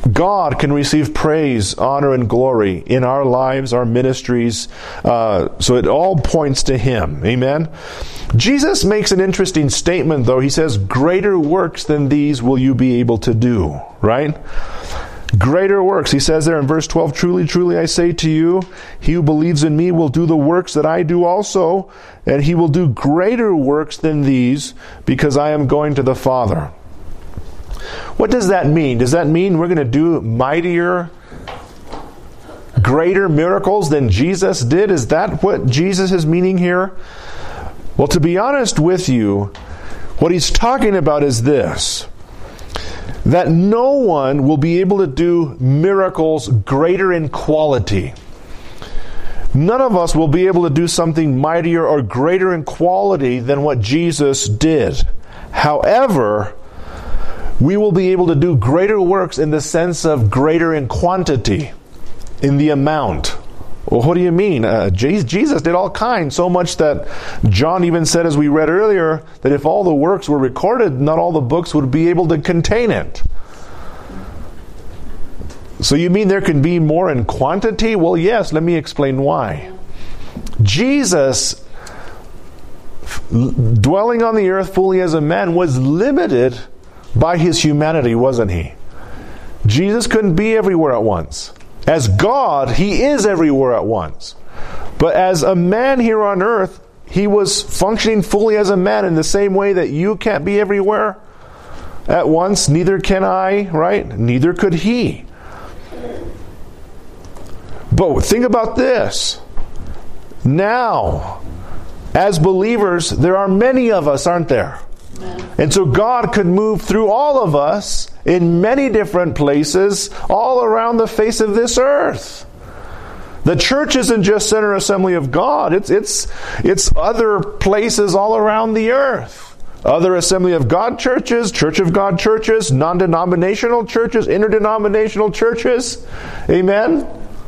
God can receive praise, honor, and glory in our lives, our ministries. So it all points to Him. Amen? Jesus makes an interesting statement, though. He says, greater works than these will you be able to do. Right? Greater works. He says there in verse 12, truly, truly, I say to you, he who believes in me will do the works that I do also, and he will do greater works than these, because I am going to the Father. What does that mean? Does that mean we're going to do mightier, greater miracles than Jesus did? Is that what Jesus is meaning here? Well, to be honest with you, what he's talking about is this: that no one will be able to do miracles greater in quality. None of us will be able to do something mightier or greater in quality than what Jesus did. However, we will be able to do greater works in the sense of greater in quantity, in the amount. Well, what do you mean? Jesus did all kinds, so much that John even said, as we read earlier, that if all the works were recorded, not all the books would be able to contain it. So you mean there can be more in quantity? Well, yes, let me explain why. Jesus, dwelling on the earth fully as a man, was limited by his humanity, wasn't he? Jesus couldn't be everywhere at once. As God, he is everywhere at once. But as a man here on earth, he was functioning fully as a man in the same way that you can't be everywhere at once. Neither can I, right? Neither could he. But think about this. Now, as believers, there are many of us, aren't there? And so God could move through all of us in many different places all around the face of this earth. The church isn't just Center Assembly of God. It's other places all around the earth. Other Assembly of God churches, Church of God churches, non-denominational churches, interdenominational churches. Amen?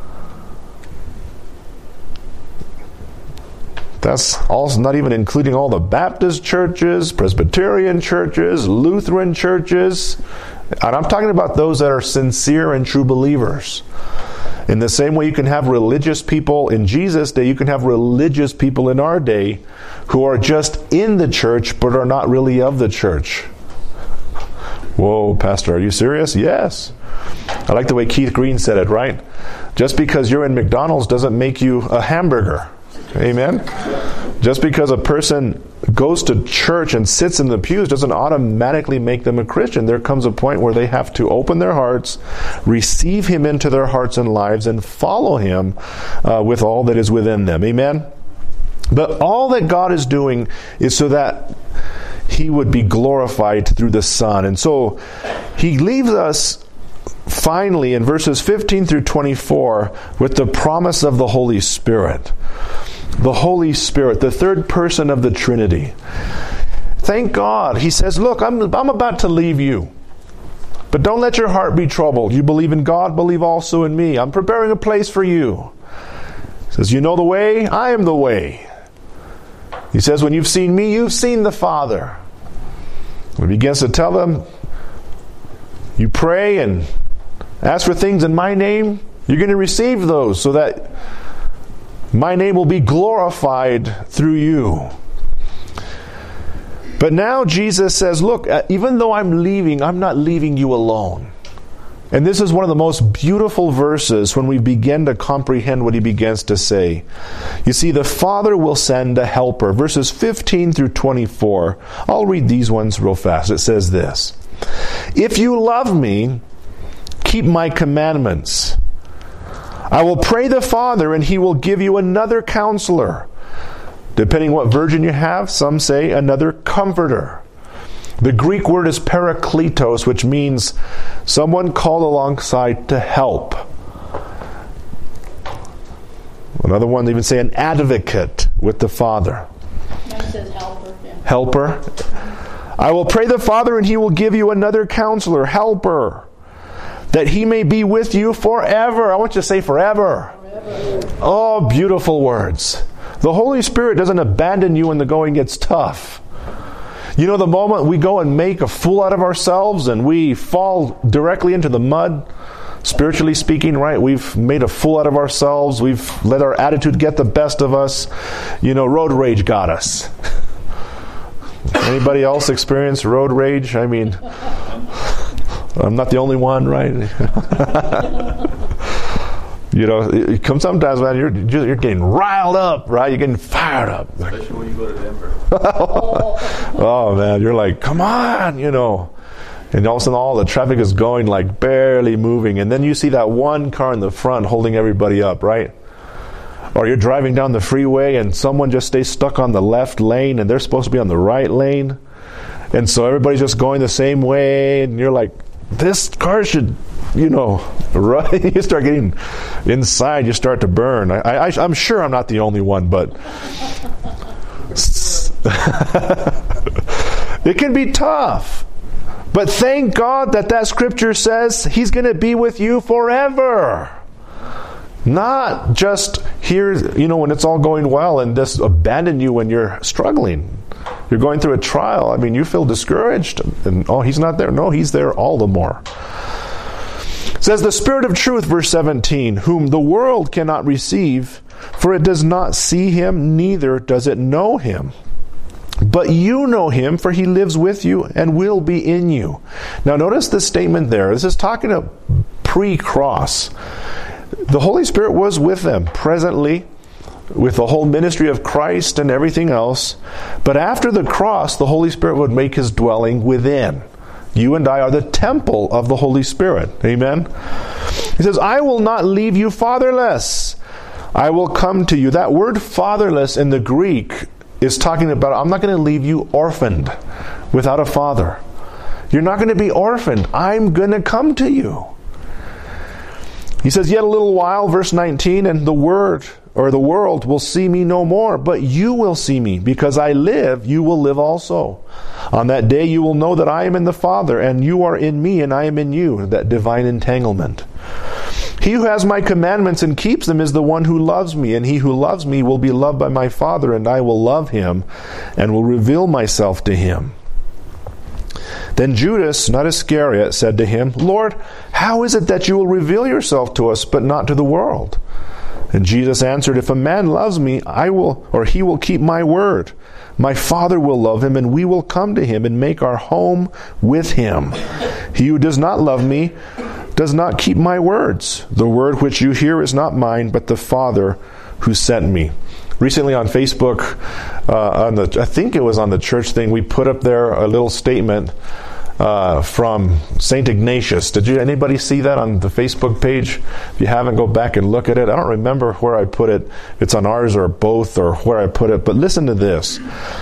That's also not even including all the Baptist churches, Presbyterian churches, Lutheran churches. And I'm talking about those that are sincere and true believers. In the same way you can have religious people in Jesus' day, you can have religious people in our day who are just in the church but are not really of the church. Whoa, Pastor, are you serious? Yes. I like the way Keith Green said it, right? Just because you're in McDonald's doesn't make you a hamburger. Amen? Just because a person goes to church and sits in the pews doesn't automatically make them a Christian. There comes a point where they have to open their hearts, receive Him into their hearts and lives, and follow Him with all that is within them. Amen? But all that God is doing is so that He would be glorified through the Son. And so He leaves us finally in verses 15 through 24 with the promise of the Holy Spirit. The Holy Spirit, the third person of the Trinity. Thank God. He says, look, I'm about to leave you. But don't let your heart be troubled. You believe in God, believe also in me. I'm preparing a place for you. He says, you know the way? I am the way. He says, when you've seen me, you've seen the Father. When he begins to tell them, you pray and ask for things in my name, you're going to receive those so that my name will be glorified through you. But now Jesus says, look, even though I'm leaving, I'm not leaving you alone. And this is one of the most beautiful verses when we begin to comprehend what he begins to say. You see, the Father will send a helper. Verses 15 through 24. I'll read these ones real fast. It says this: if you love me, keep my commandments. I will pray the Father, and He will give you another counselor. Depending what version you have, some say another comforter. The Greek word is parakletos, which means someone called alongside to help. Another one, they even say an advocate with the Father. Mine says helper. Yeah. Helper. I will pray the Father, and He will give you another counselor, helper, that He may be with you forever. I want you to say forever. Forever. Oh, beautiful words. The Holy Spirit doesn't abandon you when the going gets tough. You know, the moment we go and make a fool out of ourselves and we fall directly into the mud, spiritually speaking, right? We've made a fool out of ourselves. We've let our attitude get the best of us. You know, road rage got us. Anybody else experience road rage? I mean, I'm not the only one, right? You know, it comes sometimes, man, you're getting riled up, right? You're getting fired up. Especially when you go to Denver. Oh, man, you're like, come on, you know. And all of a sudden, all the traffic is going, like, barely moving. And then you see that one car in the front holding everybody up, right? Or you're driving down the freeway and someone just stays stuck on the left lane and they're supposed to be on the right lane. And so everybody's just going the same way. And you're like, this car should, you know, right? You start getting inside, you start to burn. I'm sure I'm not the only one, but it can be tough. But thank God that scripture says He's going to be with you forever. Not just here, you know, when it's all going well and just abandon you when you're struggling. You're going through a trial. I mean, you feel discouraged. And, oh, He's not there. No, He's there all the more. It says, the Spirit of truth, verse 17, whom the world cannot receive, for it does not see Him, neither does it know Him. But you know Him, for He lives with you and will be in you. Now notice this statement there. This is talking about pre-cross. The Holy Spirit was with them presently, with the whole ministry of Christ and everything else. But after the cross, the Holy Spirit would make His dwelling within. You and I are the temple of the Holy Spirit. Amen? He says, I will not leave you fatherless. I will come to you. That word fatherless in the Greek is talking about, I'm not going to leave you orphaned without a father. You're not going to be orphaned. I'm going to come to you. He says, yet a little while, verse 19, and the world will see me no more, but you will see me. Because I live, you will live also. On that day you will know that I am in the Father, and you are in me, and I am in you. That divine entanglement. He who has my commandments and keeps them is the one who loves me, and he who loves me will be loved by my Father, and I will love him, and will reveal myself to him. Then Judas, not Iscariot, said to him, Lord, how is it that you will reveal yourself to us, but not to the world? And Jesus answered, if a man loves me, he will keep my word. My Father will love him, and we will come to him and make our home with him. He who does not love me does not keep my words. The word which you hear is not mine, but the Father who sent me. Recently on Facebook, I think it was on the church thing, we put up there a little statement from St. Ignatius. Did anybody see that on the Facebook page? If you haven't, go back and look at it. I don't remember where I put it. If it's on ours or both or where I put it. But listen to this.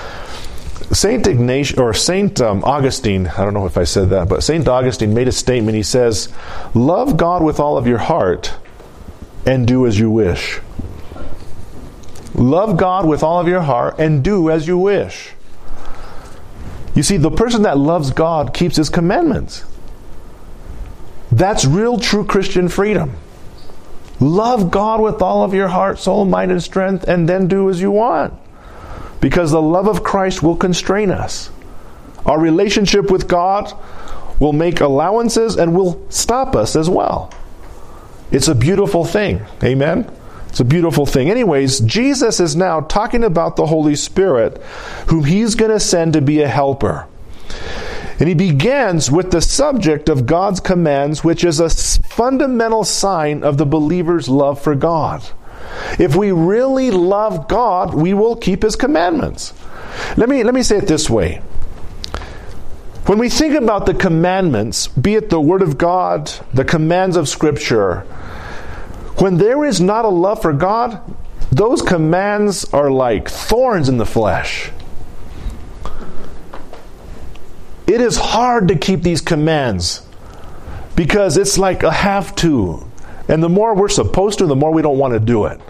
St. Ignatius, or St. Augustine, I don't know if I said that, but St. Augustine made a statement. He says, love God with all of your heart and do as you wish. Love God with all of your heart and do as you wish. You see, the person that loves God keeps His commandments. That's real, true Christian freedom. Love God with all of your heart, soul, mind, and strength, and then do as you want. Because the love of Christ will constrain us. Our relationship with God will make allowances and will stop us as well. It's a beautiful thing. Amen? It's a beautiful thing. Anyways, Jesus is now talking about the Holy Spirit, whom He's going to send to be a helper. And He begins with the subject of God's commands, which is a fundamental sign of the believer's love for God. If we really love God, we will keep His commandments. Let me say it this way. When we think about the commandments, be it the Word of God, the commands of Scripture, when there is not a love for God, those commands are like thorns in the flesh. It is hard to keep these commands because it's like a have to. And the more we're supposed to, the more we don't want to do it.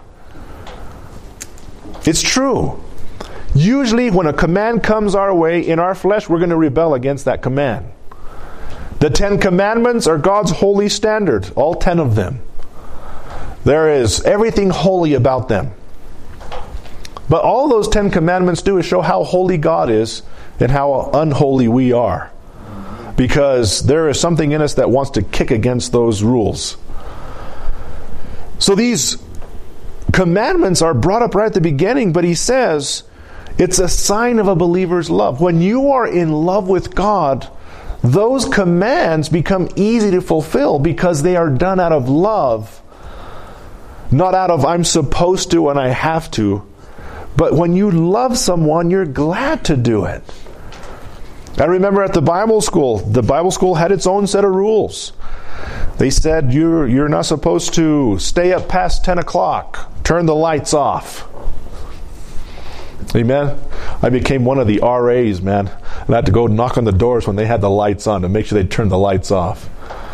It's true. Usually when a command comes our way, in our flesh, we're going to rebel against that command. The 10 Commandments are God's holy standard, all 10 of them. There is everything holy about them. But all those 10 Commandments do is show how holy God is and how unholy we are. Because there is something in us that wants to kick against those rules. So these commandments are brought up right at the beginning, but he says it's a sign of a believer's love. When you are in love with God, those commands become easy to fulfill because they are done out of love. Not out of I'm supposed to and I have to. But when you love someone, you're glad to do it. I remember at the Bible school had its own set of rules. They said you're not supposed to stay up past 10 o'clock. Turn the lights off. Amen. I became one of the RAs, man. And I had to go knock on the doors when they had the lights on to make sure they turned the lights off.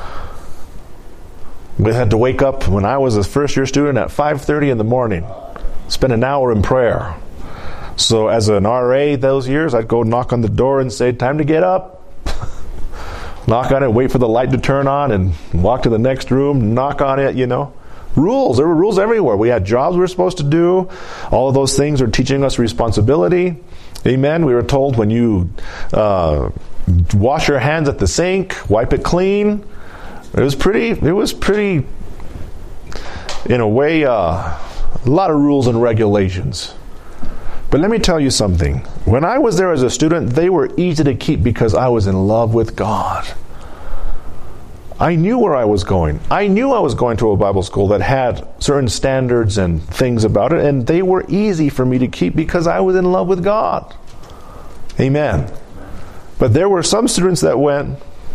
We had to wake up when I was a first-year student at 5:30 in the morning. Spend an hour in prayer. So as an RA those years, I'd go knock on the door and say, time to get up. Knock on it, wait for the light to turn on, and walk to the next room, knock on it, Rules. There were rules everywhere. We had jobs we were supposed to do. All of those things are teaching us responsibility. Amen. We were told when you wash your hands at the sink, wipe it clean. It was pretty, in a way, a lot of rules and regulations. But let me tell you something. When I was there as a student, they were easy to keep because I was in love with God. I knew where I was going. I knew I was going to a Bible school that had certain standards and things about it, and they were easy for me to keep because I was in love with God. Amen. But there were some students that went,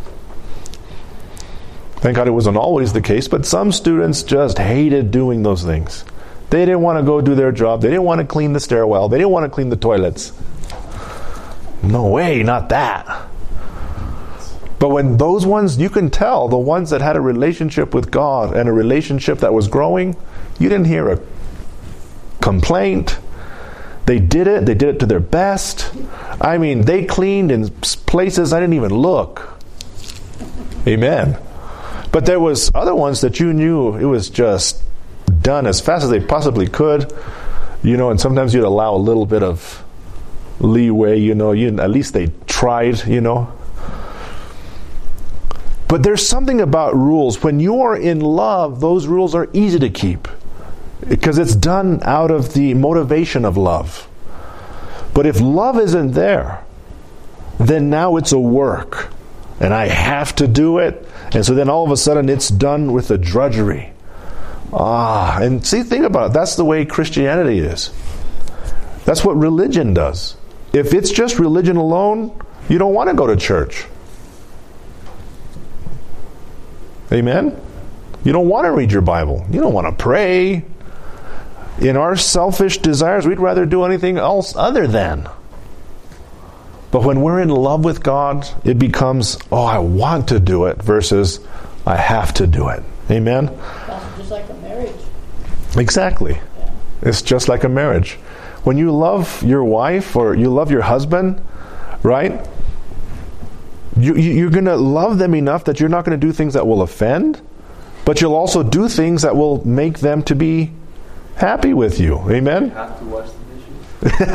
thank God it wasn't always the case, but some students just hated doing those things. They didn't want to go do their job. They didn't want to clean the stairwell. They didn't want to clean the toilets. No way, not that. But when those ones, you can tell, the ones that had a relationship with God and a relationship that was growing, you didn't hear a complaint. They did it to their best. I mean, they cleaned in places I didn't even look. Amen. But there was other ones that you knew it was just done as fast as they possibly could, and sometimes you'd allow a little bit of leeway, at least they tried, But there's something about rules. When you are in love, those rules are easy to keep because it's done out of the motivation of love. But if love isn't there, then now it's a work. And I have to do it. And so then all of a sudden it's done with a drudgery. And see, think about it. That's the way Christianity is. That's what religion does. If it's just religion alone, you don't want to go to church. Amen? You don't want to read your Bible. You don't want to pray. In our selfish desires, we'd rather do anything else other than. But when we're in love with God, it becomes, I want to do it versus I have to do it. Amen? That's just like a marriage. Exactly. Yeah. It's just like a marriage. When you love your wife or you love your husband, right? You're going to love them enough that you're not going to do things that will offend, but you'll also do things that will make them to be happy with you. Amen? You have to wash the dishes.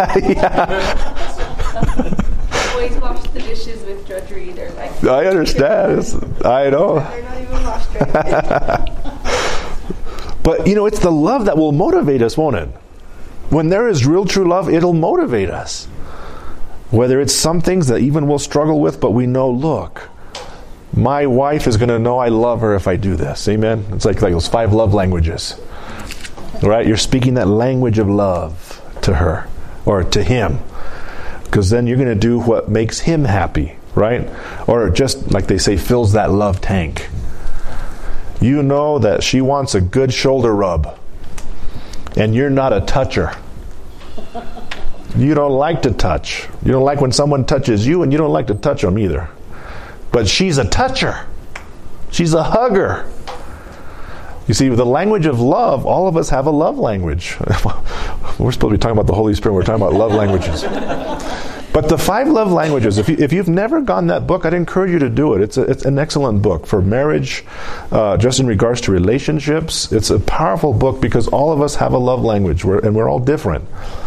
Always wash the dishes with drudgery. They're like, I understand. I know. They're not even washed right. But, it's the love that will motivate us, won't it? When there is real true love, it'll motivate us. Whether it's some things that even we'll struggle with, but we know, look, my wife is going to know I love her if I do this. Amen? It's like those 5 love languages. Right? You're speaking that language of love to her or to him. Because then you're going to do what makes him happy. Right? Or just, like they say, fills that love tank. You know that she wants a good shoulder rub. And you're not a toucher. You don't like to touch. You don't like when someone touches you, and you don't like to touch them either. But she's a toucher. She's a hugger. You see, with the language of love, all of us have a love language. We're supposed to be talking about the Holy Spirit. We're talking about love languages. But the 5 love languages, if you've never gotten that book, I'd encourage you to do it. It's an excellent book for marriage, just in regards to relationships. It's a powerful book because all of us have a love language, and we're all different.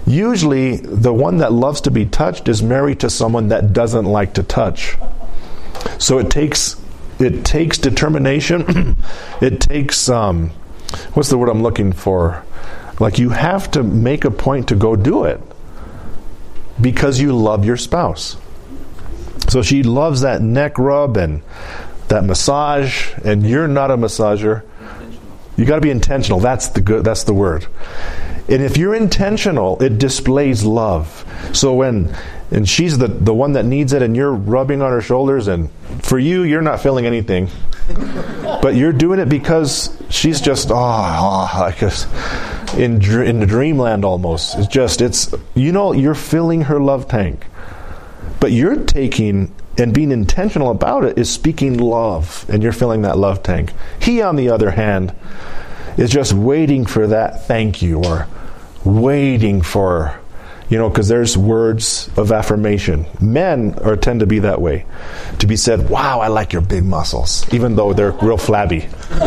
Usually, the one that loves to be touched is married to someone that doesn't like to touch. So it takes determination. It takes, what's the word I'm looking for? Like, you have to make a point to go do it because you love your spouse. So she loves that neck rub and that massage, and you're not a massager. You got to be intentional. That's the word. And if you're intentional, it displays love. So and she's the one that needs it, and you're rubbing on her shoulders, and for you, you're not feeling anything. But you're doing it because she's just, like in the dreamland almost. You're filling her love tank. But you're taking and being intentional about it is speaking love, and you're filling that love tank. He, on the other hand, is just waiting for that thank you, or waiting for, because there's words of affirmation. Men tend to be that way. To be said, wow, I like your big muscles, even though they're real flabby.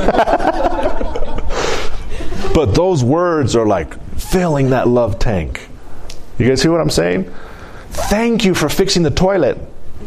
But those words are like filling that love tank. You guys hear what I'm saying? Thank you for fixing the toilet.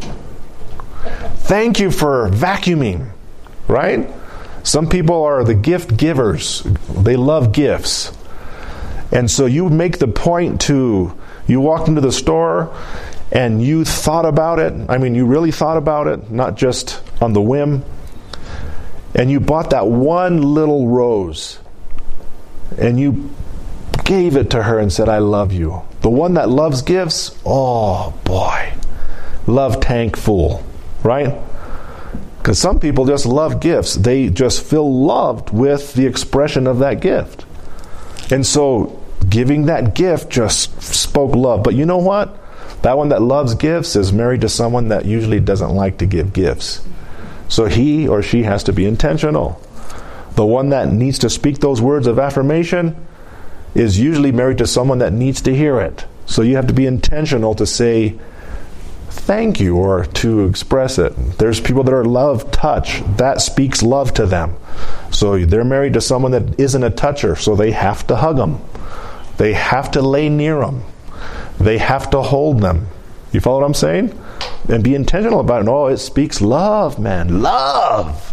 Thank you for vacuuming. Right? Some people are the gift givers. They love gifts. And so you make the point you walked into the store and you thought about it. I mean, you really thought about it, not just on the whim. And you bought that one little rose. And you gave it to her and said, I love you. The one that loves gifts, oh boy, love tank full, right? Because some people just love gifts. They just feel loved with the expression of that gift. And so giving that gift just spoke love. But you know what? That one that loves gifts is married to someone that usually doesn't like to give gifts. So he or she has to be intentional. The one that needs to speak those words of affirmation is usually married to someone that needs to hear it. So you have to be intentional to say thank you or to express it. There's people that are love touch. That speaks love to them. So they're married to someone that isn't a toucher, so they have to hug them. They have to lay near them. They have to hold them. You follow what I'm saying? And be intentional about it. Oh, it speaks love, man. Love!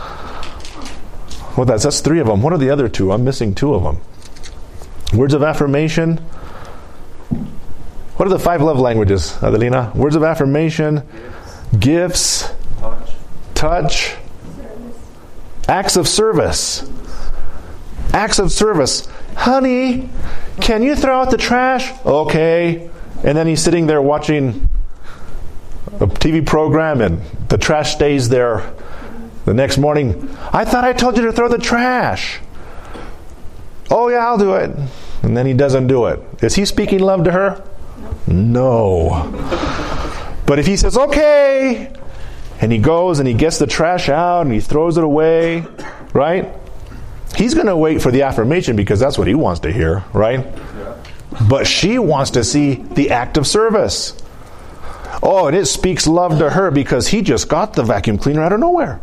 Well, that's 3 of them. What are the other 2? I'm missing 2 of them. Words of affirmation. What are the 5 love languages, Adelina? Words of affirmation, gifts, touch, acts of service. Acts of service. Honey, can you throw out the trash? Okay. And then he's sitting there watching a TV program and the trash stays there. The next morning, I thought I told you to throw the trash. Oh yeah, I'll do it. And then he doesn't do it. Is he speaking love to her? No. But if he says, okay, and he goes and he gets the trash out and he throws it away, right? He's going to wait for the affirmation because that's what he wants to hear, right? But she wants to see the act of service. Oh, and it speaks love to her because he just got the vacuum cleaner out of nowhere.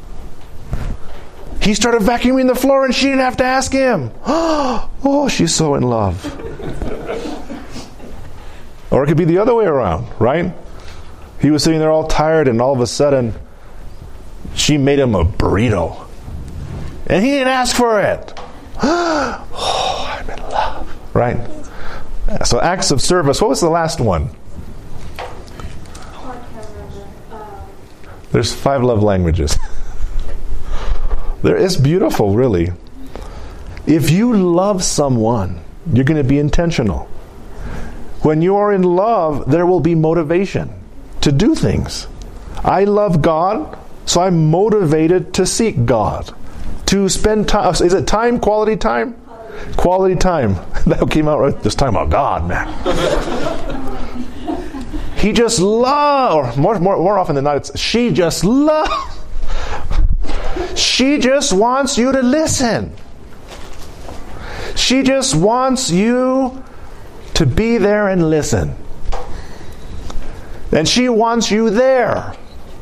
He started vacuuming the floor and she didn't have to ask him. Oh, she's so in love. Or it could be the other way around, right? He was sitting there all tired and all of a sudden she made him a burrito. And he didn't ask for it. Oh, I'm in love, right? So acts of service. What was the last one? There's 5 love languages. It's beautiful, really. If you love someone, you're going to be intentional. When you are in love, there will be motivation to do things. I love God, so I'm motivated to seek God. To spend time. Is it time? Quality time? Quality time. That came out right this time. Oh, God, man. He just loves, more often than not, it's she just loves. She just wants you to listen. She just wants you to be there and listen. And she wants you there.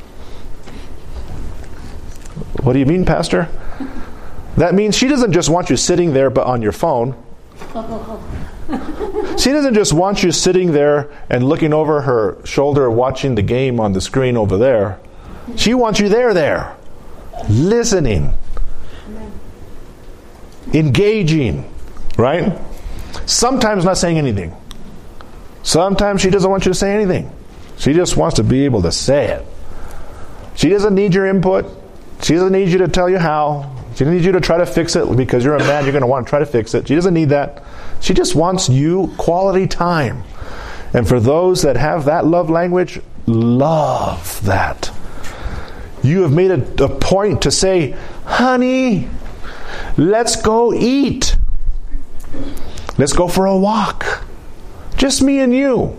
What do you mean, Pastor? That means she doesn't just want you sitting there but on your phone. She doesn't just want you sitting there and looking over her shoulder watching the game on the screen over there. She wants you there. Listening. Engaging. Right? Sometimes not saying anything. Sometimes she doesn't want you to say anything. She just wants to be able to say it. She doesn't need your input. She doesn't need you to tell you how. She doesn't need you to try to fix it because you're a man, you're going to want to try to fix it. She doesn't need that. She just wants you quality time. And for those that have that love language, love that. You have made a point to say, honey, let's go eat. Let's go for a walk. Just me and you.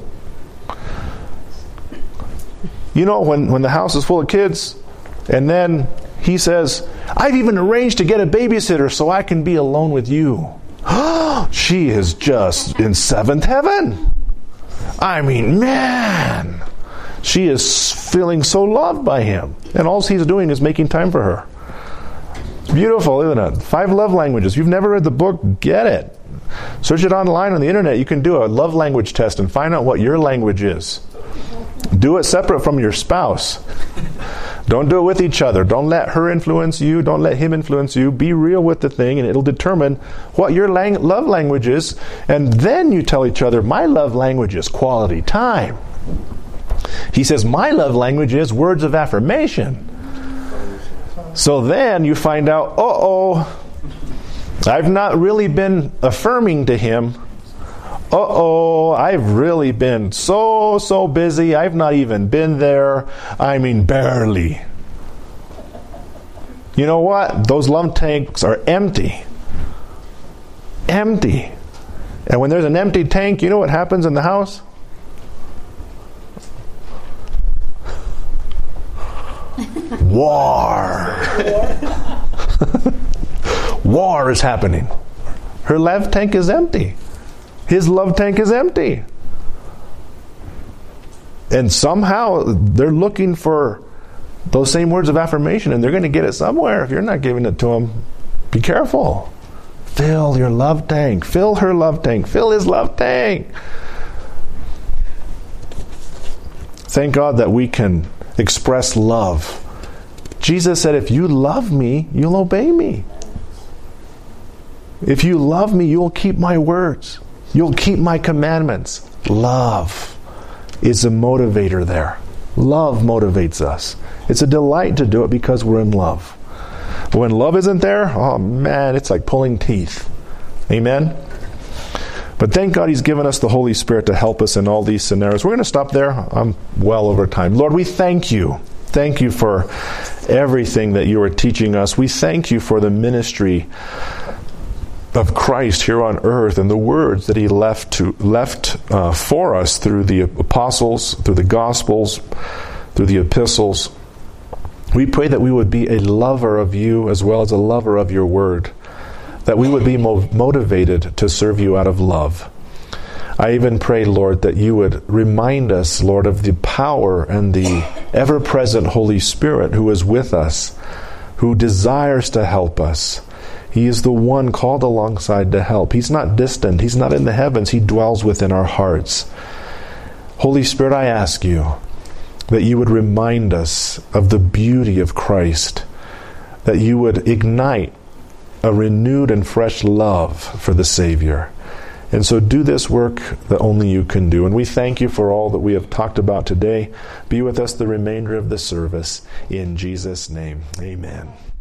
You know, when the house is full of kids, and then he says, I've even arranged to get a babysitter so I can be alone with you. She is just in seventh heaven. I mean, man. She is feeling so loved by him. And all he's doing is making time for her. It's beautiful, isn't it? 5 love languages. If you've never read the book, get it. Search it online on the internet. You can do a love language test and find out what your language is. Do it separate from your spouse. Don't do it with each other. Don't let her influence you. Don't let him influence you. Be real with the thing, and it'll determine what your love language is. And then you tell each other, my love language is quality time. He says, my love language is words of affirmation. So then you find out, I've not really been affirming to him. I've really been so busy. I've not even been there. I mean, barely. You know what? Those love tanks are empty. Empty. And when there's an empty tank, you know what happens in the house? War. War is happening. Her love tank is empty. His love tank is empty. And somehow they're looking for those same words of affirmation, and they're going to get it somewhere if you're not giving it to them. Be careful. Fill your love tank. Fill her love tank. Fill his love tank. Thank God that we can express love. Jesus said, if you love me, you'll obey me. If you love me, you'll keep my words. You'll keep my commandments. Love is a motivator there. Love motivates us. It's a delight to do it because we're in love. But when love isn't there, oh man, it's like pulling teeth. Amen? But thank God He's given us the Holy Spirit to help us in all these scenarios. We're going to stop there. I'm well over time. Lord, we thank you. Thank you for everything that you are teaching us. We thank you for the ministry of Christ here on earth and the words that He left for us through the apostles, through the Gospels, through the epistles. We pray that we would be a lover of you as well as a lover of your word, that we would be motivated to serve you out of love. I even pray, Lord, that you would remind us, Lord, of the power and the ever-present Holy Spirit who is with us, who desires to help us. He is the one called alongside to help. He's not distant. He's not in the heavens. He dwells within our hearts. Holy Spirit, I ask you that you would remind us of the beauty of Christ, that you would ignite a renewed and fresh love for the Savior. And so do this work that only you can do. And we thank you for all that we have talked about today. Be with us the remainder of the service. In Jesus' name, amen.